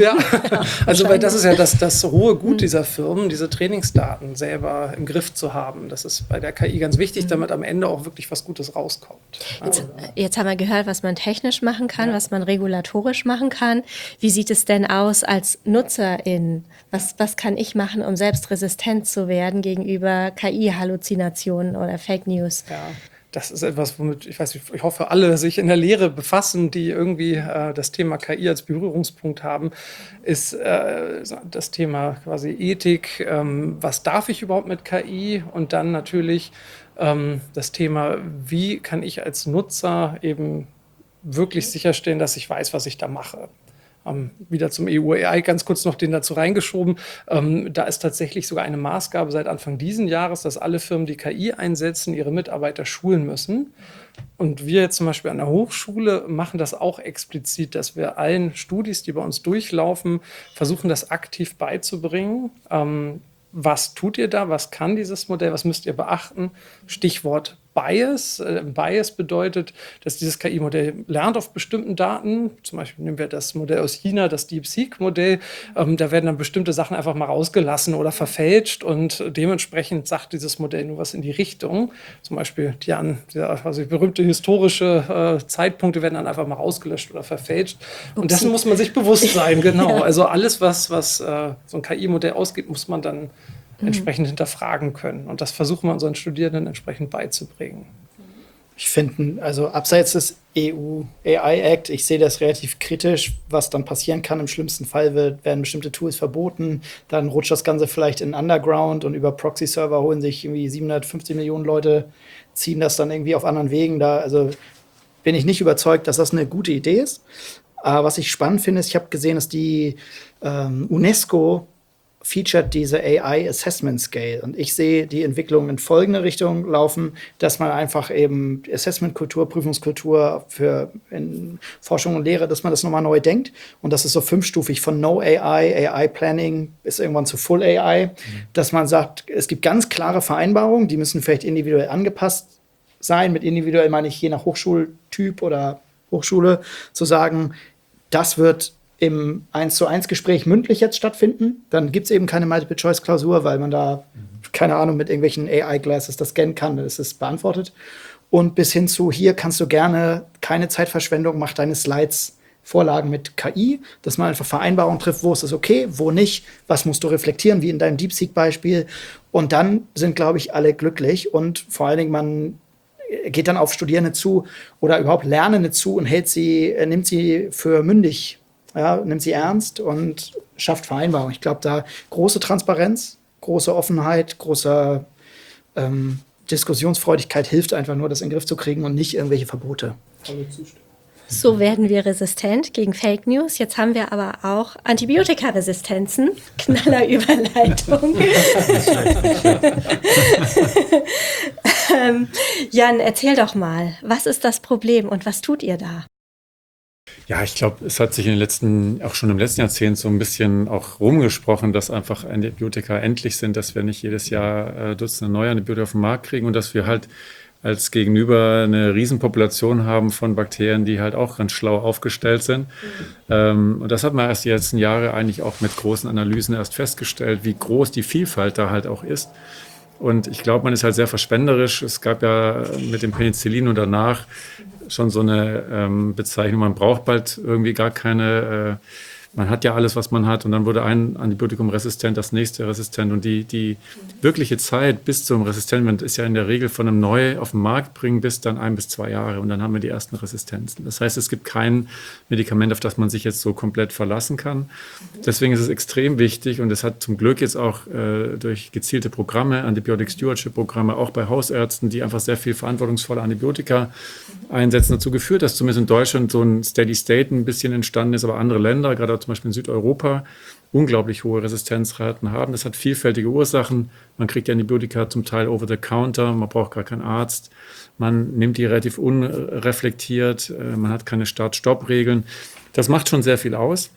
weil das ist ja das hohe Gut dieser Firmen, diese Trainingsdaten selber im Griff zu haben. Das ist bei der KI ganz wichtig, damit am Ende auch wirklich was Gutes rauskommt. Jetzt haben wir gehört, was man technisch machen kann, was man regulatorisch machen kann. Wie sieht es denn aus als Nutzerin? Was kann ich machen, um selbst resistent zu werden gegenüber KI-Halluzinationen oder Fake News? Ja, das ist etwas, womit, ich hoffe, alle sich in der Lehre befassen, die irgendwie das Thema KI als Berührungspunkt haben, ist das Thema quasi Ethik. Was darf ich überhaupt mit KI? Und dann natürlich das Thema, wie kann ich als Nutzer eben wirklich sicherstellen, dass ich weiß, was ich da mache. Wieder zum EU-AI ganz kurz noch den dazu reingeschoben. Da ist tatsächlich sogar eine Maßgabe seit Anfang diesen Jahres, dass alle Firmen, die KI einsetzen, ihre Mitarbeiter schulen müssen. Und wir jetzt zum Beispiel an der Hochschule machen das auch explizit, dass wir allen Studis, die bei uns durchlaufen, versuchen, das aktiv beizubringen. Was tut ihr da? Was kann dieses Modell? Was müsst ihr beachten? Stichwort Bias. Bias bedeutet, dass dieses KI-Modell lernt auf bestimmten Daten. Zum Beispiel nehmen wir das Modell aus China, das DeepSeek-Modell. Da werden dann bestimmte Sachen einfach mal rausgelassen oder verfälscht und dementsprechend sagt dieses Modell nur was in die Richtung. Zum Beispiel die berühmte historische Zeitpunkte werden dann einfach mal rausgelöscht oder verfälscht. Und dessen muss man sich bewusst sein, genau. Also alles, was so ein KI-Modell ausgibt, muss man dann entsprechend hinterfragen können. Und das versuchen wir unseren Studierenden entsprechend beizubringen. Ich finde, also abseits des EU AI Act, ich sehe das relativ kritisch, was dann passieren kann. Im schlimmsten Fall werden bestimmte Tools verboten, dann rutscht das Ganze vielleicht in Underground und über Proxy-Server holen sich irgendwie 750 Millionen Leute, ziehen das dann irgendwie auf anderen Wegen. Also bin ich nicht überzeugt, dass das eine gute Idee ist. Aber was ich spannend finde, ist, ich habe gesehen, dass die UNESCO featured diese AI Assessment Scale. Und ich sehe die Entwicklung in folgende Richtung laufen, dass man einfach eben Assessment-Kultur, Prüfungskultur in Forschung und Lehre, dass man das nochmal neu denkt. Und das ist so 5-stufig von No AI, AI Planning bis irgendwann zu Full AI, dass man sagt, es gibt ganz klare Vereinbarungen, die müssen vielleicht individuell angepasst sein. Mit individuell meine ich je nach Hochschultyp oder Hochschule, zu sagen, das wird im 1:1-Gespräch mündlich jetzt stattfinden. Dann gibt es eben keine Multiple-Choice-Klausur, weil man da, keine Ahnung, mit irgendwelchen AI-Glasses das scannen kann, dann ist es beantwortet. Und bis hin zu, hier kannst du gerne keine Zeitverschwendung, mach deine Slides, Vorlagen mit KI, dass man einfach Vereinbarungen trifft, wo ist es okay, wo nicht, was musst du reflektieren, wie in deinem DeepSeek-Beispiel. Und dann sind, glaube ich, alle glücklich und vor allen Dingen man geht dann auf Studierende zu oder überhaupt Lernende zu und nimmt sie für mündig, nimmt sie ernst und schafft Vereinbarungen. Ich glaube, da große Transparenz, große Offenheit, große Diskussionsfreudigkeit hilft einfach nur, das in den Griff zu kriegen und nicht irgendwelche Verbote. So werden wir resistent gegen Fake News. Jetzt haben wir aber auch Antibiotikaresistenzen. Knallerüberleitung. Jan, erzähl doch mal, was ist das Problem und was tut ihr da? Ja, ich glaube, es hat sich auch schon im letzten Jahrzehnt so ein bisschen auch rumgesprochen, dass einfach Antibiotika endlich sind, dass wir nicht jedes Jahr Dutzende neue Antibiotika auf den Markt kriegen und dass wir halt als Gegenüber eine Riesenpopulation haben von Bakterien, die halt auch ganz schlau aufgestellt sind. Und das hat man erst die letzten Jahre eigentlich auch mit großen Analysen erst festgestellt, wie groß die Vielfalt da halt auch ist. Und ich glaube, man ist halt sehr verschwenderisch. Es gab ja mit dem Penicillin und danach schon so eine Bezeichnung, man braucht bald irgendwie gar keine man hat ja alles, was man hat und dann wurde ein Antibiotikum resistent, das nächste resistent und die wirkliche Zeit bis zum Resistenten ist ja in der Regel von einem neu auf den Markt bringen bis dann 1 bis 2 Jahre und dann haben wir die ersten Resistenzen. Das heißt, es gibt kein Medikament, auf das man sich jetzt so komplett verlassen kann. Deswegen ist es extrem wichtig und es hat zum Glück jetzt auch durch gezielte Programme, Antibiotic Stewardship Programme, auch bei Hausärzten, die einfach sehr viel verantwortungsvolle Antibiotika einsetzen, dazu geführt, dass zumindest in Deutschland so ein Steady State ein bisschen entstanden ist, aber andere Länder, gerade zum Beispiel in Südeuropa, unglaublich hohe Resistenzraten haben. Das hat vielfältige Ursachen. Man kriegt die Antibiotika zum Teil over the counter, man braucht gar keinen Arzt. Man nimmt die relativ unreflektiert, man hat keine Start-Stopp-Regeln. Das macht schon sehr viel aus.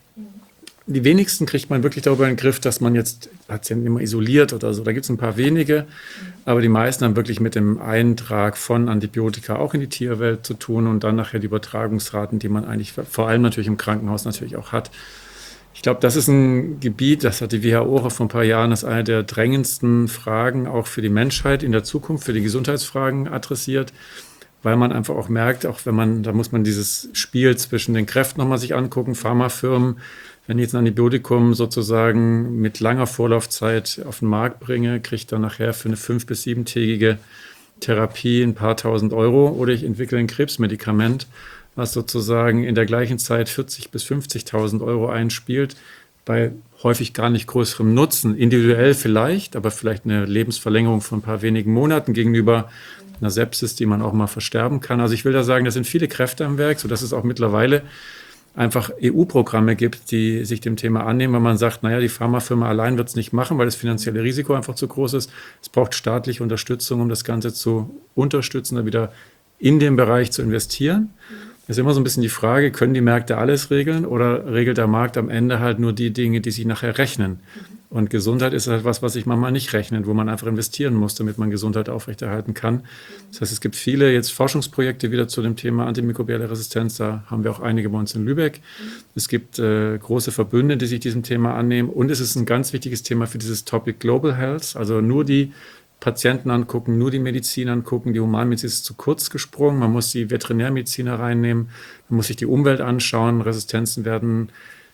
Die wenigsten kriegt man wirklich darüber in den Griff, dass man jetzt Patienten immer isoliert oder so. Da gibt es ein paar wenige, aber die meisten haben wirklich mit dem Eintrag von Antibiotika auch in die Tierwelt zu tun und dann nachher die Übertragungsraten, die man eigentlich vor allem natürlich im Krankenhaus natürlich auch hat. Ich glaube, das ist ein Gebiet, das hat die WHO auch vor ein paar Jahren als eine der drängendsten Fragen auch für die Menschheit in der Zukunft, für die Gesundheitsfragen adressiert, weil man einfach auch merkt, auch wenn man, da muss man dieses Spiel zwischen den Kräften nochmal sich angucken, Pharmafirmen, wenn ich jetzt ein Antibiotikum sozusagen mit langer Vorlaufzeit auf den Markt bringe, kriege ich dann nachher für eine 5- bis 7-tägige Therapie ein paar tausend Euro oder ich entwickle ein Krebsmedikament, was sozusagen in der gleichen Zeit 40.000 bis 50.000 Euro einspielt, bei häufig gar nicht größerem Nutzen, individuell vielleicht, aber vielleicht eine Lebensverlängerung von ein paar wenigen Monaten gegenüber einer Sepsis, die man auch mal versterben kann. Also ich will da sagen, da sind viele Kräfte am Werk, sodass es auch mittlerweile einfach EU-Programme gibt, die sich dem Thema annehmen, weil man sagt, naja, die Pharmafirma allein wird es nicht machen, weil das finanzielle Risiko einfach zu groß ist. Es braucht staatliche Unterstützung, um das Ganze zu unterstützen, da wieder in den Bereich zu investieren. Das ist immer so ein bisschen die Frage, können die Märkte alles regeln oder regelt der Markt am Ende halt nur die Dinge, die sich nachher rechnen? Und Gesundheit ist halt was sich manchmal nicht rechnet, wo man einfach investieren muss, damit man Gesundheit aufrechterhalten kann. Das heißt, es gibt viele jetzt Forschungsprojekte wieder zu dem Thema antimikrobielle Resistenz. Da haben wir auch einige bei uns in Lübeck. Es gibt große Verbünde, die sich diesem Thema annehmen. Und es ist ein ganz wichtiges Thema für dieses Topic Global Health. Also nur die Patienten angucken, nur die Medizin angucken. Die Humanmedizin ist zu kurz gesprungen. Man muss die Veterinärmediziner reinnehmen. Man muss sich die Umwelt anschauen. Resistenzen werden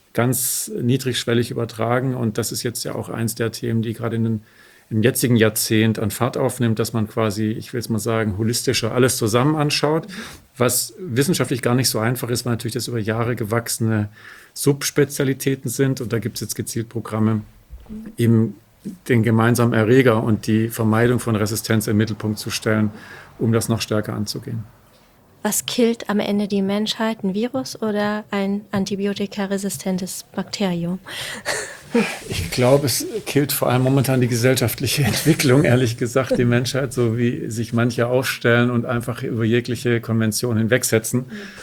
ganz niedrigschwellig übertragen. Und das ist jetzt ja auch eins der Themen, die gerade im jetzigen Jahrzehnt an Fahrt aufnimmt, dass man quasi, ich will es mal sagen, holistischer alles zusammen anschaut, was wissenschaftlich gar nicht so einfach ist, weil natürlich das über Jahre gewachsene Subspezialitäten sind. Und da gibt es jetzt gezielt Programme, eben den gemeinsamen Erreger und die Vermeidung von Resistenz im Mittelpunkt zu stellen, um das noch stärker anzugehen. Was killt am Ende die Menschheit? Ein Virus oder ein antibiotikaresistentes Bakterium? Ich glaube, es killt vor allem momentan die gesellschaftliche Entwicklung, ehrlich gesagt, die Menschheit, so wie sich manche aufstellen und einfach über jegliche Konvention hinwegsetzen.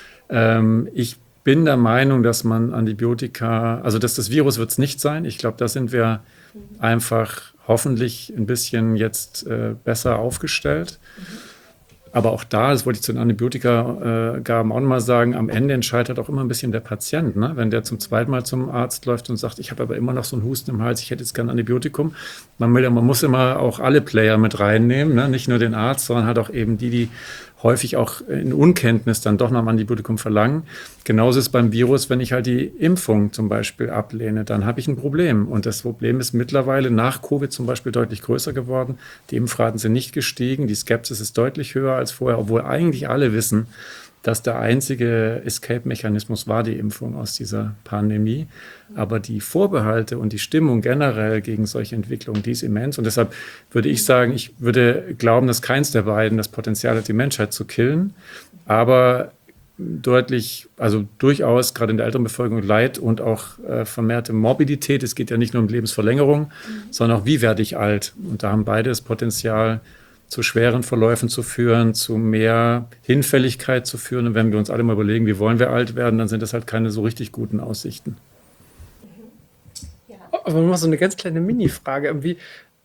Ich bin der Meinung, dass man Antibiotika, also dass das Virus wird es nicht sein. Ich glaube, da sind wir einfach hoffentlich ein bisschen jetzt besser aufgestellt. Aber auch da, das wollte ich zu den Antibiotika-Gaben auch nochmal sagen, am Ende entscheidet auch immer ein bisschen der Patient. Ne? Wenn der zum zweiten Mal zum Arzt läuft und sagt, ich habe aber immer noch so einen Husten im Hals, ich hätte jetzt kein Antibiotikum. Man muss immer auch alle Player mit reinnehmen, ne? Nicht nur den Arzt, sondern halt auch eben die häufig auch in Unkenntnis dann doch noch ein Antibiotikum verlangen. Genauso ist es beim Virus, wenn ich halt die Impfung zum Beispiel ablehne, dann habe ich ein Problem. Und das Problem ist mittlerweile nach Covid zum Beispiel deutlich größer geworden. Die Impfraten sind nicht gestiegen, die Skepsis ist deutlich höher als vorher, obwohl eigentlich alle wissen, dass der einzige Escape-Mechanismus war die Impfung aus dieser Pandemie. Aber die Vorbehalte und die Stimmung generell gegen solche Entwicklungen, die ist immens. Und deshalb würde ich sagen, ich würde glauben, dass keins der beiden das Potenzial hat, die Menschheit zu killen. Aber deutlich, also durchaus gerade in der älteren Bevölkerung Leid und auch vermehrte Morbidität. Es geht ja nicht nur um Lebensverlängerung, sondern auch, wie werde ich alt? Und da haben beide das Potenzial, zu schweren Verläufen zu führen, zu mehr Hinfälligkeit zu führen. Und wenn wir uns alle mal überlegen, wie wollen wir alt werden, dann sind das halt keine so richtig guten Aussichten. Aber noch so eine ganz kleine Mini-Frage. Irgendwie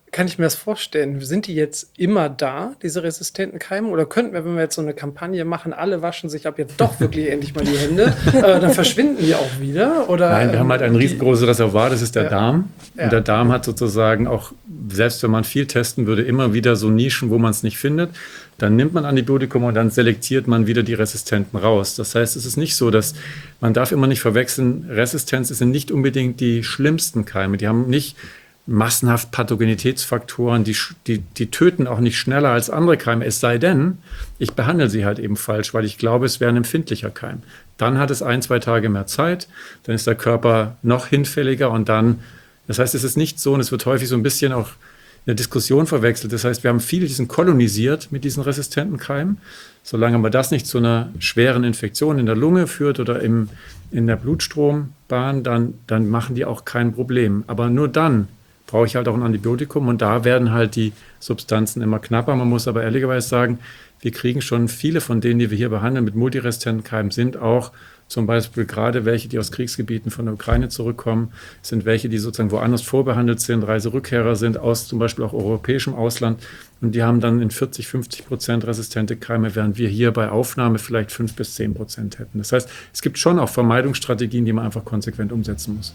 kann ich mir das vorstellen? Sind die jetzt immer da, diese resistenten Keime? Oder könnten wir, wenn wir jetzt so eine Kampagne machen, alle waschen sich ab jetzt doch wirklich endlich mal die Hände, dann verschwinden die auch wieder? Oder, Nein, wir haben halt ein riesengroßes Reservoir, das ist der Darm. Ja. Und der Darm hat sozusagen auch, selbst wenn man viel testen würde, immer wieder so Nischen, wo man es nicht findet. Dann nimmt man Antibiotikum und dann selektiert man wieder die Resistenten raus. Das heißt, es ist nicht so, dass man darf immer nicht verwechseln, Resistenz sind nicht unbedingt die schlimmsten Keime. Die haben nicht massenhaft Pathogenitätsfaktoren, die töten auch nicht schneller als andere Keime, es sei denn, ich behandle sie halt eben falsch, weil ich glaube, es wäre ein empfindlicher Keim. Dann hat es 1-2 Tage mehr Zeit, dann ist der Körper noch hinfälliger und dann, das heißt, es ist nicht so und es wird häufig so ein bisschen auch in der Diskussion verwechselt. Das heißt, wir haben viele, die sind kolonisiert mit diesen resistenten Keimen. Solange aber das nicht zu einer schweren Infektion in der Lunge führt oder in der Blutstrombahn, dann machen die auch kein Problem. Aber nur dann brauche ich halt auch ein Antibiotikum und da werden halt die Substanzen immer knapper. Man muss aber ehrlicherweise sagen, wir kriegen schon viele von denen, die wir hier behandeln mit multiresistenten Keimen, sind auch zum Beispiel gerade welche, die aus Kriegsgebieten von der Ukraine zurückkommen, sind welche, die sozusagen woanders vorbehandelt sind, Reiserückkehrer sind aus zum Beispiel auch europäischem Ausland und die haben dann in 40-50% resistente Keime, während wir hier bei Aufnahme vielleicht 5-10% hätten. Das heißt, es gibt schon auch Vermeidungsstrategien, die man einfach konsequent umsetzen muss.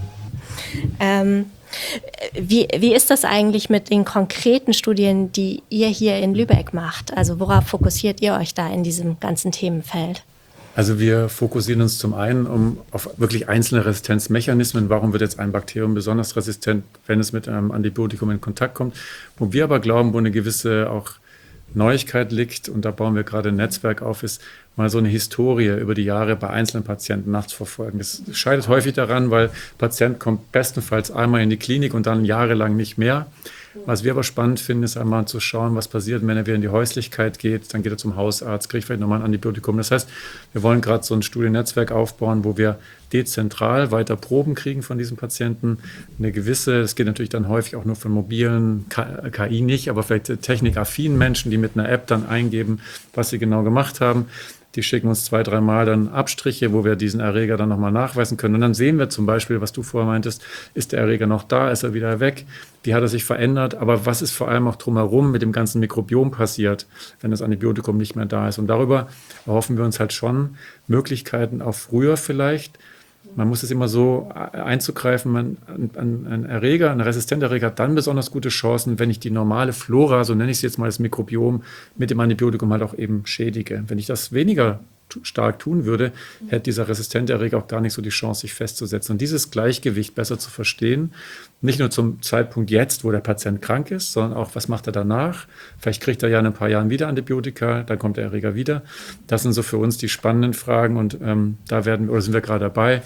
Wie ist das eigentlich mit den konkreten Studien, die ihr hier in Lübeck macht? Also worauf fokussiert ihr euch da in diesem ganzen Themenfeld? Also wir fokussieren uns zum einen auf wirklich einzelne Resistenzmechanismen. Warum wird jetzt ein Bakterium besonders resistent, wenn es mit einem Antibiotikum in Kontakt kommt? Wo wir aber glauben, wo eine gewisse auch Neuigkeit liegt, und da bauen wir gerade ein Netzwerk auf, ist mal so eine Historie über die Jahre bei einzelnen Patienten nachzuverfolgen. Das scheitert häufig daran, weil der Patient kommt bestenfalls einmal in die Klinik und dann jahrelang nicht mehr. Was wir aber spannend finden, ist einmal zu schauen, was passiert, wenn er wieder in die Häuslichkeit geht. Dann geht er zum Hausarzt, kriegt vielleicht nochmal ein Antibiotikum. Das heißt, wir wollen gerade so ein Studiennetzwerk aufbauen, wo wir dezentral weiter Proben kriegen von diesen Patienten. Eine gewisse, das geht natürlich dann häufig auch nur von mobilen, KI nicht, aber vielleicht technikaffinen Menschen, die mit einer App dann eingeben, was sie genau gemacht haben. Die schicken uns 2-3 Mal dann Abstriche, wo wir diesen Erreger dann nochmal nachweisen können. Und dann sehen wir zum Beispiel, was du vorher meintest, ist der Erreger noch da, ist er wieder weg, wie hat er sich verändert, aber was ist vor allem auch drumherum mit dem ganzen Mikrobiom passiert, wenn das Antibiotikum nicht mehr da ist. Und darüber erhoffen wir uns halt schon Möglichkeiten auch früher vielleicht. Man muss es immer so einzugreifen, ein Erreger, ein resistenter Erreger hat dann besonders gute Chancen, wenn ich die normale Flora, so nenne ich es jetzt mal, das Mikrobiom, mit dem Antibiotikum halt auch eben schädige. Wenn ich das weniger stark tun würde, hätte dieser resistente Erreger auch gar nicht so die Chance, sich festzusetzen. Und dieses Gleichgewicht besser zu verstehen, nicht nur zum Zeitpunkt jetzt, wo der Patient krank ist, sondern auch, was macht er danach? Vielleicht kriegt er ja in ein paar Jahren wieder Antibiotika, dann kommt der Erreger wieder. Das sind so für uns die spannenden Fragen und da sind wir gerade dabei.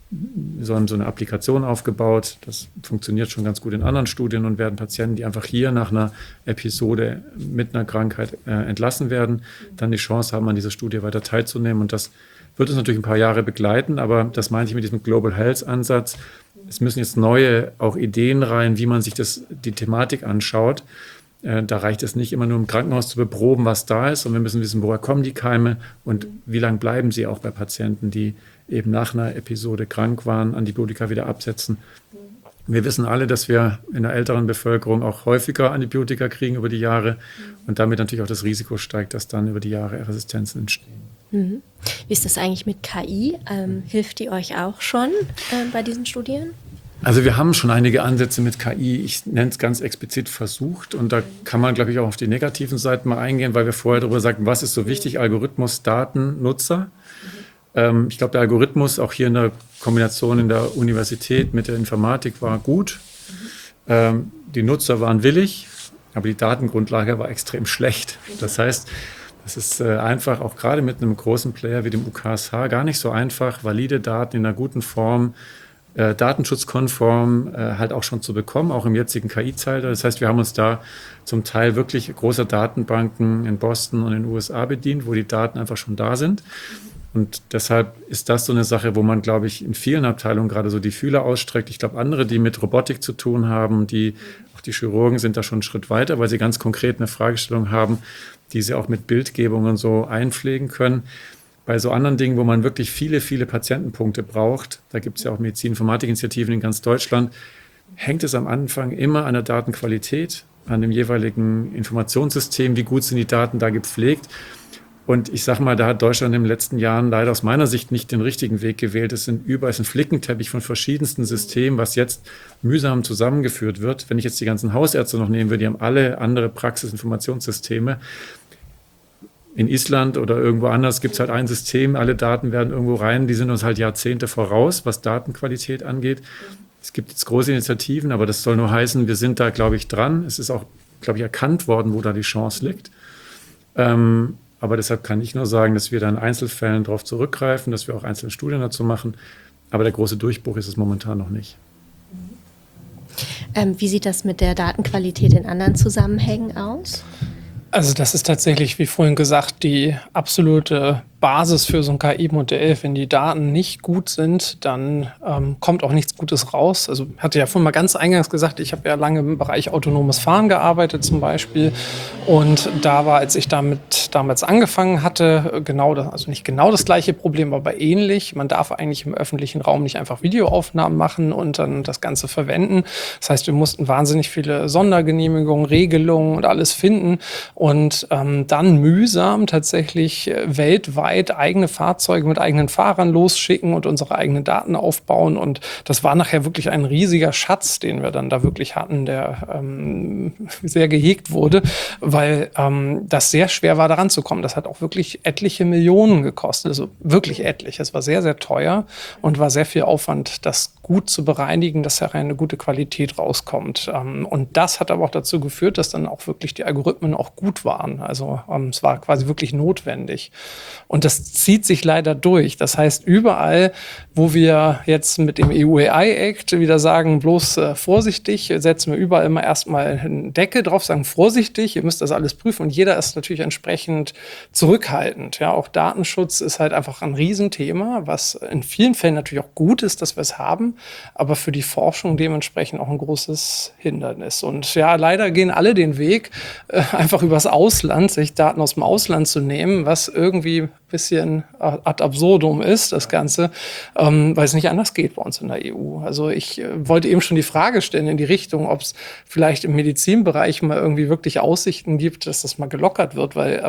So eine Applikation aufgebaut. Das funktioniert schon ganz gut in anderen Studien und werden Patienten, die einfach hier nach einer Episode mit einer Krankheit entlassen werden, dann die Chance haben, an dieser Studie weiter teilzunehmen. Und das wird uns natürlich ein paar Jahre begleiten, aber das meine ich mit diesem Global Health Ansatz. Es müssen jetzt neue auch Ideen rein, wie man sich die Thematik anschaut. Da reicht es nicht immer nur im Krankenhaus zu beproben, was da ist, sondern wir müssen wissen, woher kommen die Keime und wie lange bleiben sie auch bei Patienten, die eben nach einer Episode krank waren, Antibiotika wieder absetzen. Wir wissen alle, dass wir in der älteren Bevölkerung auch häufiger Antibiotika kriegen über die Jahre und damit natürlich auch das Risiko steigt, dass dann über die Jahre Resistenzen entstehen. Mhm. Wie ist das eigentlich mit KI? Hilft die euch auch schon bei diesen Studien? Also wir haben schon einige Ansätze mit KI, ich nenne es ganz explizit versucht und da kann man, glaube ich, auch auf die negativen Seiten mal eingehen, weil wir vorher darüber sagten, was ist so wichtig, Algorithmus, Daten, Nutzer. Ich glaube, der Algorithmus auch hier in der Kombination in der Universität mit der Informatik war gut. Die Nutzer waren willig, aber die Datengrundlage war extrem schlecht. Das heißt, es ist einfach auch gerade mit einem großen Player wie dem UKSH gar nicht so einfach, valide Daten in einer guten Form, datenschutzkonform halt auch schon zu bekommen, auch im jetzigen KI-Zeitalter. Das heißt, wir haben uns da zum Teil wirklich großer Datenbanken in Boston und in den USA bedient, wo die Daten einfach schon da sind. Und deshalb ist das so eine Sache, wo man, glaube ich, in vielen Abteilungen gerade so die Fühler ausstreckt. Ich glaube, andere, die mit Robotik zu tun haben, auch die Chirurgen sind da schon einen Schritt weiter, weil sie ganz konkret eine Fragestellung haben, die sie auch mit Bildgebung und so einpflegen können. Bei so anderen Dingen, wo man wirklich viele, viele Patientenpunkte braucht, da gibt es ja auch Medizin-Informatik-Initiativen in ganz Deutschland, hängt es am Anfang immer an der Datenqualität, an dem jeweiligen Informationssystem, wie gut sind die Daten da gepflegt. Und ich sage mal, da hat Deutschland in den letzten Jahren leider aus meiner Sicht nicht den richtigen Weg gewählt. Es ist ein Flickenteppich von verschiedensten Systemen, was jetzt mühsam zusammengeführt wird. Wenn ich jetzt die ganzen Hausärzte noch nehmen würde, die haben alle andere Praxisinformationssysteme. In Island oder irgendwo anders gibt es halt ein System, alle Daten werden irgendwo rein, die sind uns halt Jahrzehnte voraus, was Datenqualität angeht. Es gibt jetzt große Initiativen, aber das soll nur heißen, wir sind da, glaube ich, dran. Es ist auch, glaube ich, erkannt worden, wo da die Chance liegt. Aber deshalb kann ich nur sagen, dass wir da in Einzelfällen darauf zurückgreifen, dass wir auch einzelne Studien dazu machen. Aber der große Durchbruch ist es momentan noch nicht. Wie sieht das mit der Datenqualität in anderen Zusammenhängen aus? Also das ist tatsächlich, wie vorhin gesagt, die absolute Basis für so ein KI-Modell. Wenn die Daten nicht gut sind, dann kommt auch nichts Gutes raus. Also ich hatte ja vorhin mal ganz eingangs gesagt, ich habe ja lange im Bereich autonomes Fahren gearbeitet zum Beispiel. Und da war, als ich damit damals angefangen hatte, also nicht genau das gleiche Problem, aber ähnlich. Man darf eigentlich im öffentlichen Raum nicht einfach Videoaufnahmen machen und dann das Ganze verwenden. Das heißt, wir mussten wahnsinnig viele Sondergenehmigungen, Regelungen und alles finden und dann mühsam tatsächlich weltweit eigene Fahrzeuge mit eigenen Fahrern losschicken und unsere eigenen Daten aufbauen. Und das war nachher wirklich ein riesiger Schatz, den wir dann da wirklich hatten, der sehr gehegt wurde, weil das sehr schwer war, daran zu kommen. Das hat auch wirklich etliche Millionen gekostet, also wirklich etlich. Es war sehr, sehr teuer und war sehr viel Aufwand, das gut zu bereinigen, dass da eine gute Qualität rauskommt. Und das hat aber auch dazu geführt, dass dann auch wirklich die Algorithmen auch gut waren. Also es war quasi wirklich notwendig. Und das zieht sich leider durch. Das heißt, überall, wo wir jetzt mit dem EU AI Act wieder sagen, bloß vorsichtig, setzen wir überall immer erstmal eine Decke drauf, sagen vorsichtig, ihr müsst das alles prüfen. Und jeder ist natürlich entsprechend zurückhaltend. Ja, auch Datenschutz ist halt einfach ein Riesenthema, was in vielen Fällen natürlich auch gut ist, dass wir es haben, aber für die Forschung dementsprechend auch ein großes Hindernis. Und ja, leider gehen alle den Weg, einfach übers Ausland, sich Daten aus dem Ausland zu nehmen, was irgendwie ein bisschen ad absurdum ist, das Ganze, weil es nicht anders geht bei uns in der EU. Also ich wollte eben schon die Frage stellen in die Richtung, ob es vielleicht im Medizinbereich mal irgendwie wirklich Aussichten gibt, dass das mal gelockert wird, weil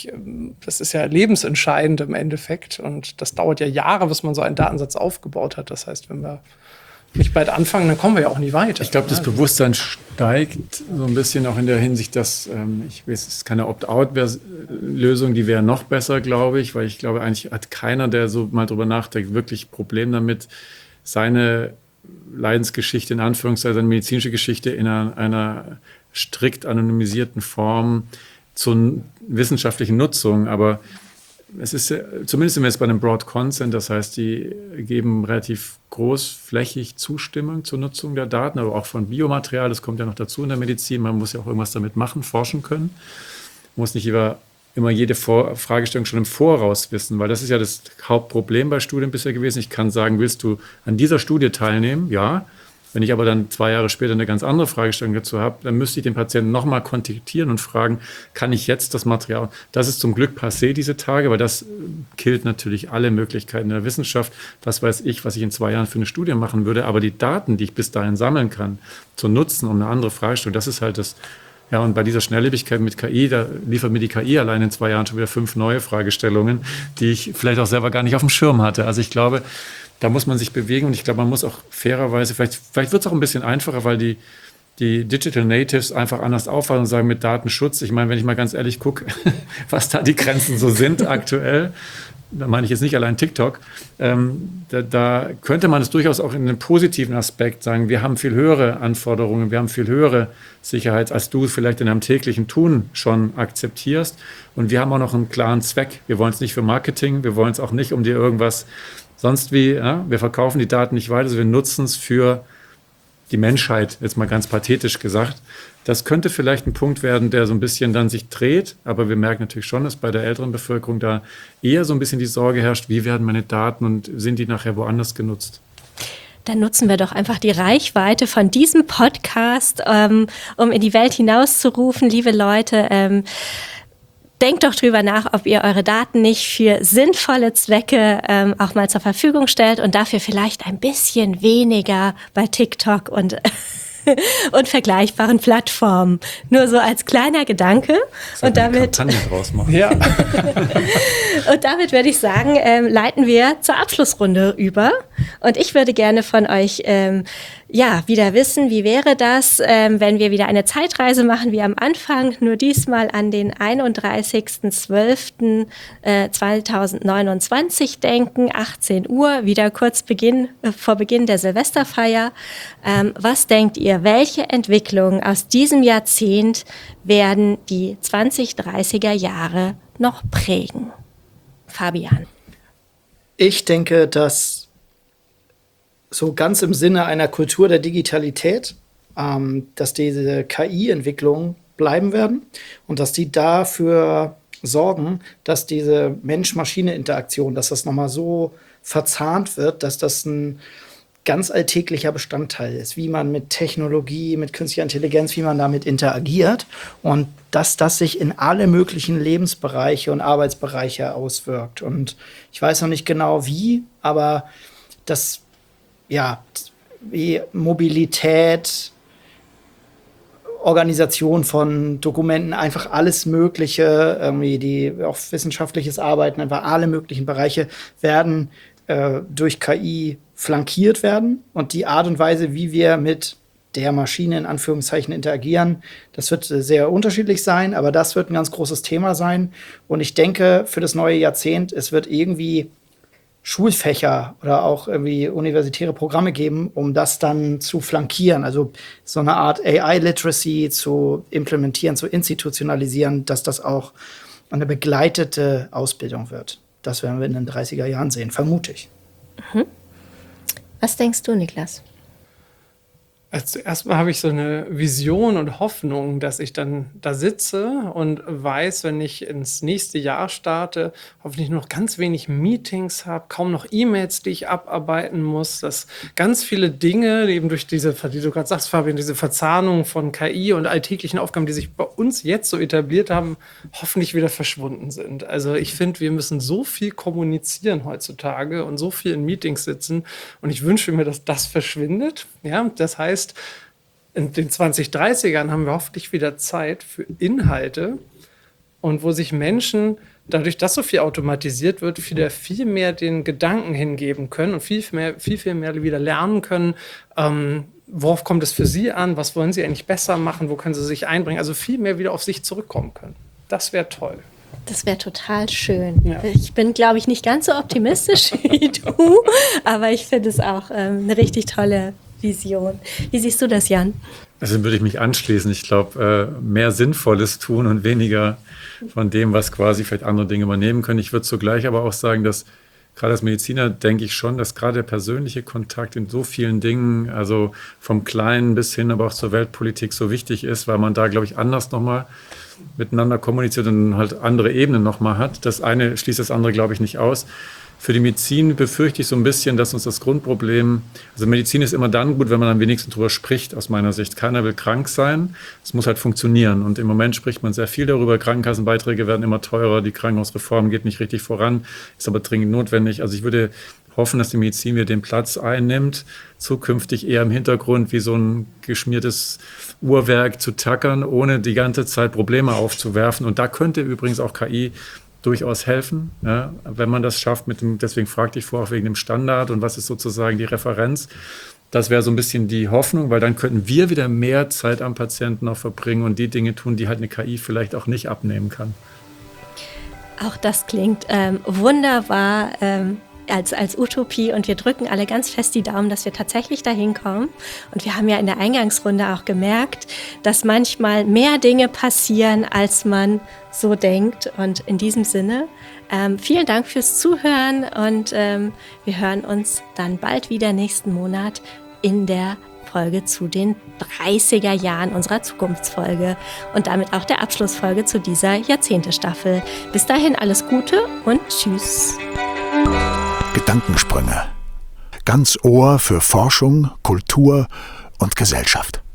das ist ja lebensentscheidend im Endeffekt und das dauert ja Jahre, bis man so einen Datensatz aufgebaut hat. Das heißt, wenn wir nicht bald anfangen, dann kommen wir ja auch nie weiter. Ich glaube, das Bewusstsein steigt so ein bisschen auch in der Hinsicht, dass, es ist keine Opt-out-Lösung, die wäre noch besser, glaube ich, weil ich glaube, eigentlich hat keiner, der so mal drüber nachdenkt, wirklich Problem damit, seine Leidensgeschichte, in Anführungszeichen, seine medizinische Geschichte in einer strikt anonymisierten Form zur wissenschaftlichen Nutzung, aber es ist, zumindest sind wir jetzt bei einem Broad Consent, das heißt, die geben relativ großflächig Zustimmung zur Nutzung der Daten, aber auch von Biomaterial, das kommt ja noch dazu in der Medizin, man muss ja auch irgendwas damit machen, forschen können, muss nicht immer jede Fragestellung schon im Voraus wissen, weil das ist ja das Hauptproblem bei Studien bisher gewesen. Ich kann sagen, willst du an dieser Studie teilnehmen? Ja. Wenn ich aber dann 2 Jahre später eine ganz andere Fragestellung dazu habe, dann müsste ich den Patienten nochmal kontaktieren und fragen, kann ich jetzt das Material? Das ist zum Glück passé diese Tage, weil das killt natürlich alle Möglichkeiten der Wissenschaft. Was weiß ich, was ich in 2 Jahren für eine Studie machen würde. Aber die Daten, die ich bis dahin sammeln kann, zu nutzen, um eine andere Fragestellung, das ist halt das. Ja, und bei dieser Schnelllebigkeit mit KI, da liefert mir die KI allein in 2 Jahren schon wieder 5 neue Fragestellungen, die ich vielleicht auch selber gar nicht auf dem Schirm hatte. Also ich glaube, da muss man sich bewegen und ich glaube, man muss auch fairerweise, vielleicht wird es auch ein bisschen einfacher, weil die Digital Natives einfach anders auffassen und sagen mit Datenschutz. Ich meine, wenn ich mal ganz ehrlich gucke, was da die Grenzen so sind aktuell, da meine ich jetzt nicht allein TikTok, da könnte man es durchaus auch in einem positiven Aspekt sagen, wir haben viel höhere Anforderungen, wir haben viel höhere Sicherheit, als du vielleicht in einem täglichen Tun schon akzeptierst. Und wir haben auch noch einen klaren Zweck. Wir wollen es nicht für Marketing, wir wollen es auch nicht, um dir irgendwas sonst wie, ja, wir verkaufen die Daten nicht weiter, also wir nutzen es für die Menschheit, jetzt mal ganz pathetisch gesagt. Das könnte vielleicht ein Punkt werden, der so ein bisschen dann sich dreht, aber wir merken natürlich schon, dass bei der älteren Bevölkerung da eher so ein bisschen die Sorge herrscht, wie werden meine Daten und sind die nachher woanders genutzt? Dann nutzen wir doch einfach die Reichweite von diesem Podcast, um in die Welt hinauszurufen, liebe Leute, denkt doch drüber nach, ob ihr eure Daten nicht für sinnvolle Zwecke auch mal zur Verfügung stellt und dafür vielleicht ein bisschen weniger bei TikTok und und vergleichbaren Plattformen. Nur so als kleiner Gedanke. Und damit Kampagne draus machen. Ja. Und damit würde ich sagen, leiten wir zur Abschlussrunde über. Und ich würde gerne von euch wieder wissen, wie wäre das, wenn wir wieder eine Zeitreise machen wie am Anfang, nur diesmal an den 31.12.2029 denken, 18 Uhr, wieder kurz vor Beginn der Silvesterfeier. Was denkt ihr, welche Entwicklungen aus diesem Jahrzehnt werden die 2030er Jahre noch prägen? Fabian. Ich denke, dass so ganz im Sinne einer Kultur der Digitalität, dass diese KI-Entwicklungen bleiben werden und dass die dafür sorgen, dass diese Mensch-Maschine-Interaktion, dass das nochmal so verzahnt wird, dass das ein ganz alltäglicher Bestandteil ist, wie man mit Technologie, mit künstlicher Intelligenz, wie man damit interagiert und dass das sich in alle möglichen Lebensbereiche und Arbeitsbereiche auswirkt. Und ich weiß noch nicht genau wie, aber das wie Mobilität, Organisation von Dokumenten, einfach alles Mögliche, irgendwie auch wissenschaftliches Arbeiten, einfach alle möglichen Bereiche werden durch KI flankiert werden. Und die Art und Weise, wie wir mit der Maschine in Anführungszeichen interagieren, das wird sehr unterschiedlich sein, aber das wird ein ganz großes Thema sein. Und ich denke, für das neue Jahrzehnt, es wird irgendwie Schulfächer oder auch irgendwie universitäre Programme geben, um das dann zu flankieren. Also so eine Art AI-Literacy zu implementieren, zu institutionalisieren, dass das auch eine begleitete Ausbildung wird. Das werden wir in den 30er Jahren sehen, vermute ich. Mhm. Was denkst du, Niklas? Also erstmal habe ich so eine Vision und Hoffnung, dass ich dann da sitze und weiß, wenn ich ins nächste Jahr starte, hoffentlich nur noch ganz wenig Meetings habe, kaum noch E-Mails, die ich abarbeiten muss, dass ganz viele Dinge eben durch diese, wie du gerade sagst, Fabian, diese Verzahnung von KI und alltäglichen Aufgaben, die sich bei uns jetzt so etabliert haben, hoffentlich wieder verschwunden sind. Also ich finde, wir müssen so viel kommunizieren heutzutage und so viel in Meetings sitzen und ich wünsche mir, dass das verschwindet. Ja, das heißt, in den 2030ern haben wir hoffentlich wieder Zeit für Inhalte und wo sich Menschen, dadurch, dass so viel automatisiert wird, viel mehr den Gedanken hingeben können und viel mehr wieder lernen können, worauf kommt es für sie an, was wollen sie eigentlich besser machen, wo können sie sich einbringen, also viel mehr wieder auf sich zurückkommen können. Das wäre toll. Das wäre total schön. Ja. Ich bin, glaube ich, nicht ganz so optimistisch wie du, aber ich finde es auch eine richtig tolle Vision. Wie siehst du das, Jan? Also würde ich mich anschließen. Ich glaube, mehr Sinnvolles tun und weniger von dem, was quasi vielleicht andere Dinge übernehmen können. Ich würde zugleich aber auch sagen, dass gerade als Mediziner denke ich schon, dass gerade der persönliche Kontakt in so vielen Dingen, also vom Kleinen bis hin, aber auch zur Weltpolitik so wichtig ist, weil man da, glaube ich, anders nochmal miteinander kommuniziert und halt andere Ebenen nochmal hat. Das eine schließt das andere, glaube ich, nicht aus. Für die Medizin befürchte ich so ein bisschen, dass uns das Grundproblem, also Medizin ist immer dann gut, wenn man am wenigsten drüber spricht, aus meiner Sicht. Keiner will krank sein, es muss halt funktionieren. Und im Moment spricht man sehr viel darüber, Krankenkassenbeiträge werden immer teurer, die Krankenhausreform geht nicht richtig voran, ist aber dringend notwendig. Also ich würde hoffen, dass die Medizin wieder den Platz einnimmt, zukünftig eher im Hintergrund wie so ein geschmiertes Uhrwerk zu tackern, ohne die ganze Zeit Probleme aufzuwerfen. Und da könnte übrigens auch KI durchaus helfen, ja, wenn man das schafft deswegen fragte ich vorher wegen dem Standard und was ist sozusagen die Referenz. Das wäre so ein bisschen die Hoffnung, weil dann könnten wir wieder mehr Zeit am Patienten noch verbringen und die Dinge tun, die halt eine KI vielleicht auch nicht abnehmen kann. Auch das klingt wunderbar als Utopie und wir drücken alle ganz fest die Daumen, dass wir tatsächlich dahin kommen. Und wir haben ja in der Eingangsrunde auch gemerkt, dass manchmal mehr Dinge passieren, als man so denkt. Und in diesem Sinne, vielen Dank fürs Zuhören und wir hören uns dann bald wieder nächsten Monat in der Folge zu den 30er Jahren unserer Zukunftsfolge und damit auch der Abschlussfolge zu dieser Jahrzehntestaffel. Bis dahin alles Gute und tschüss. Gedankensprünge. Ganz Ohr für Forschung, Kultur und Gesellschaft.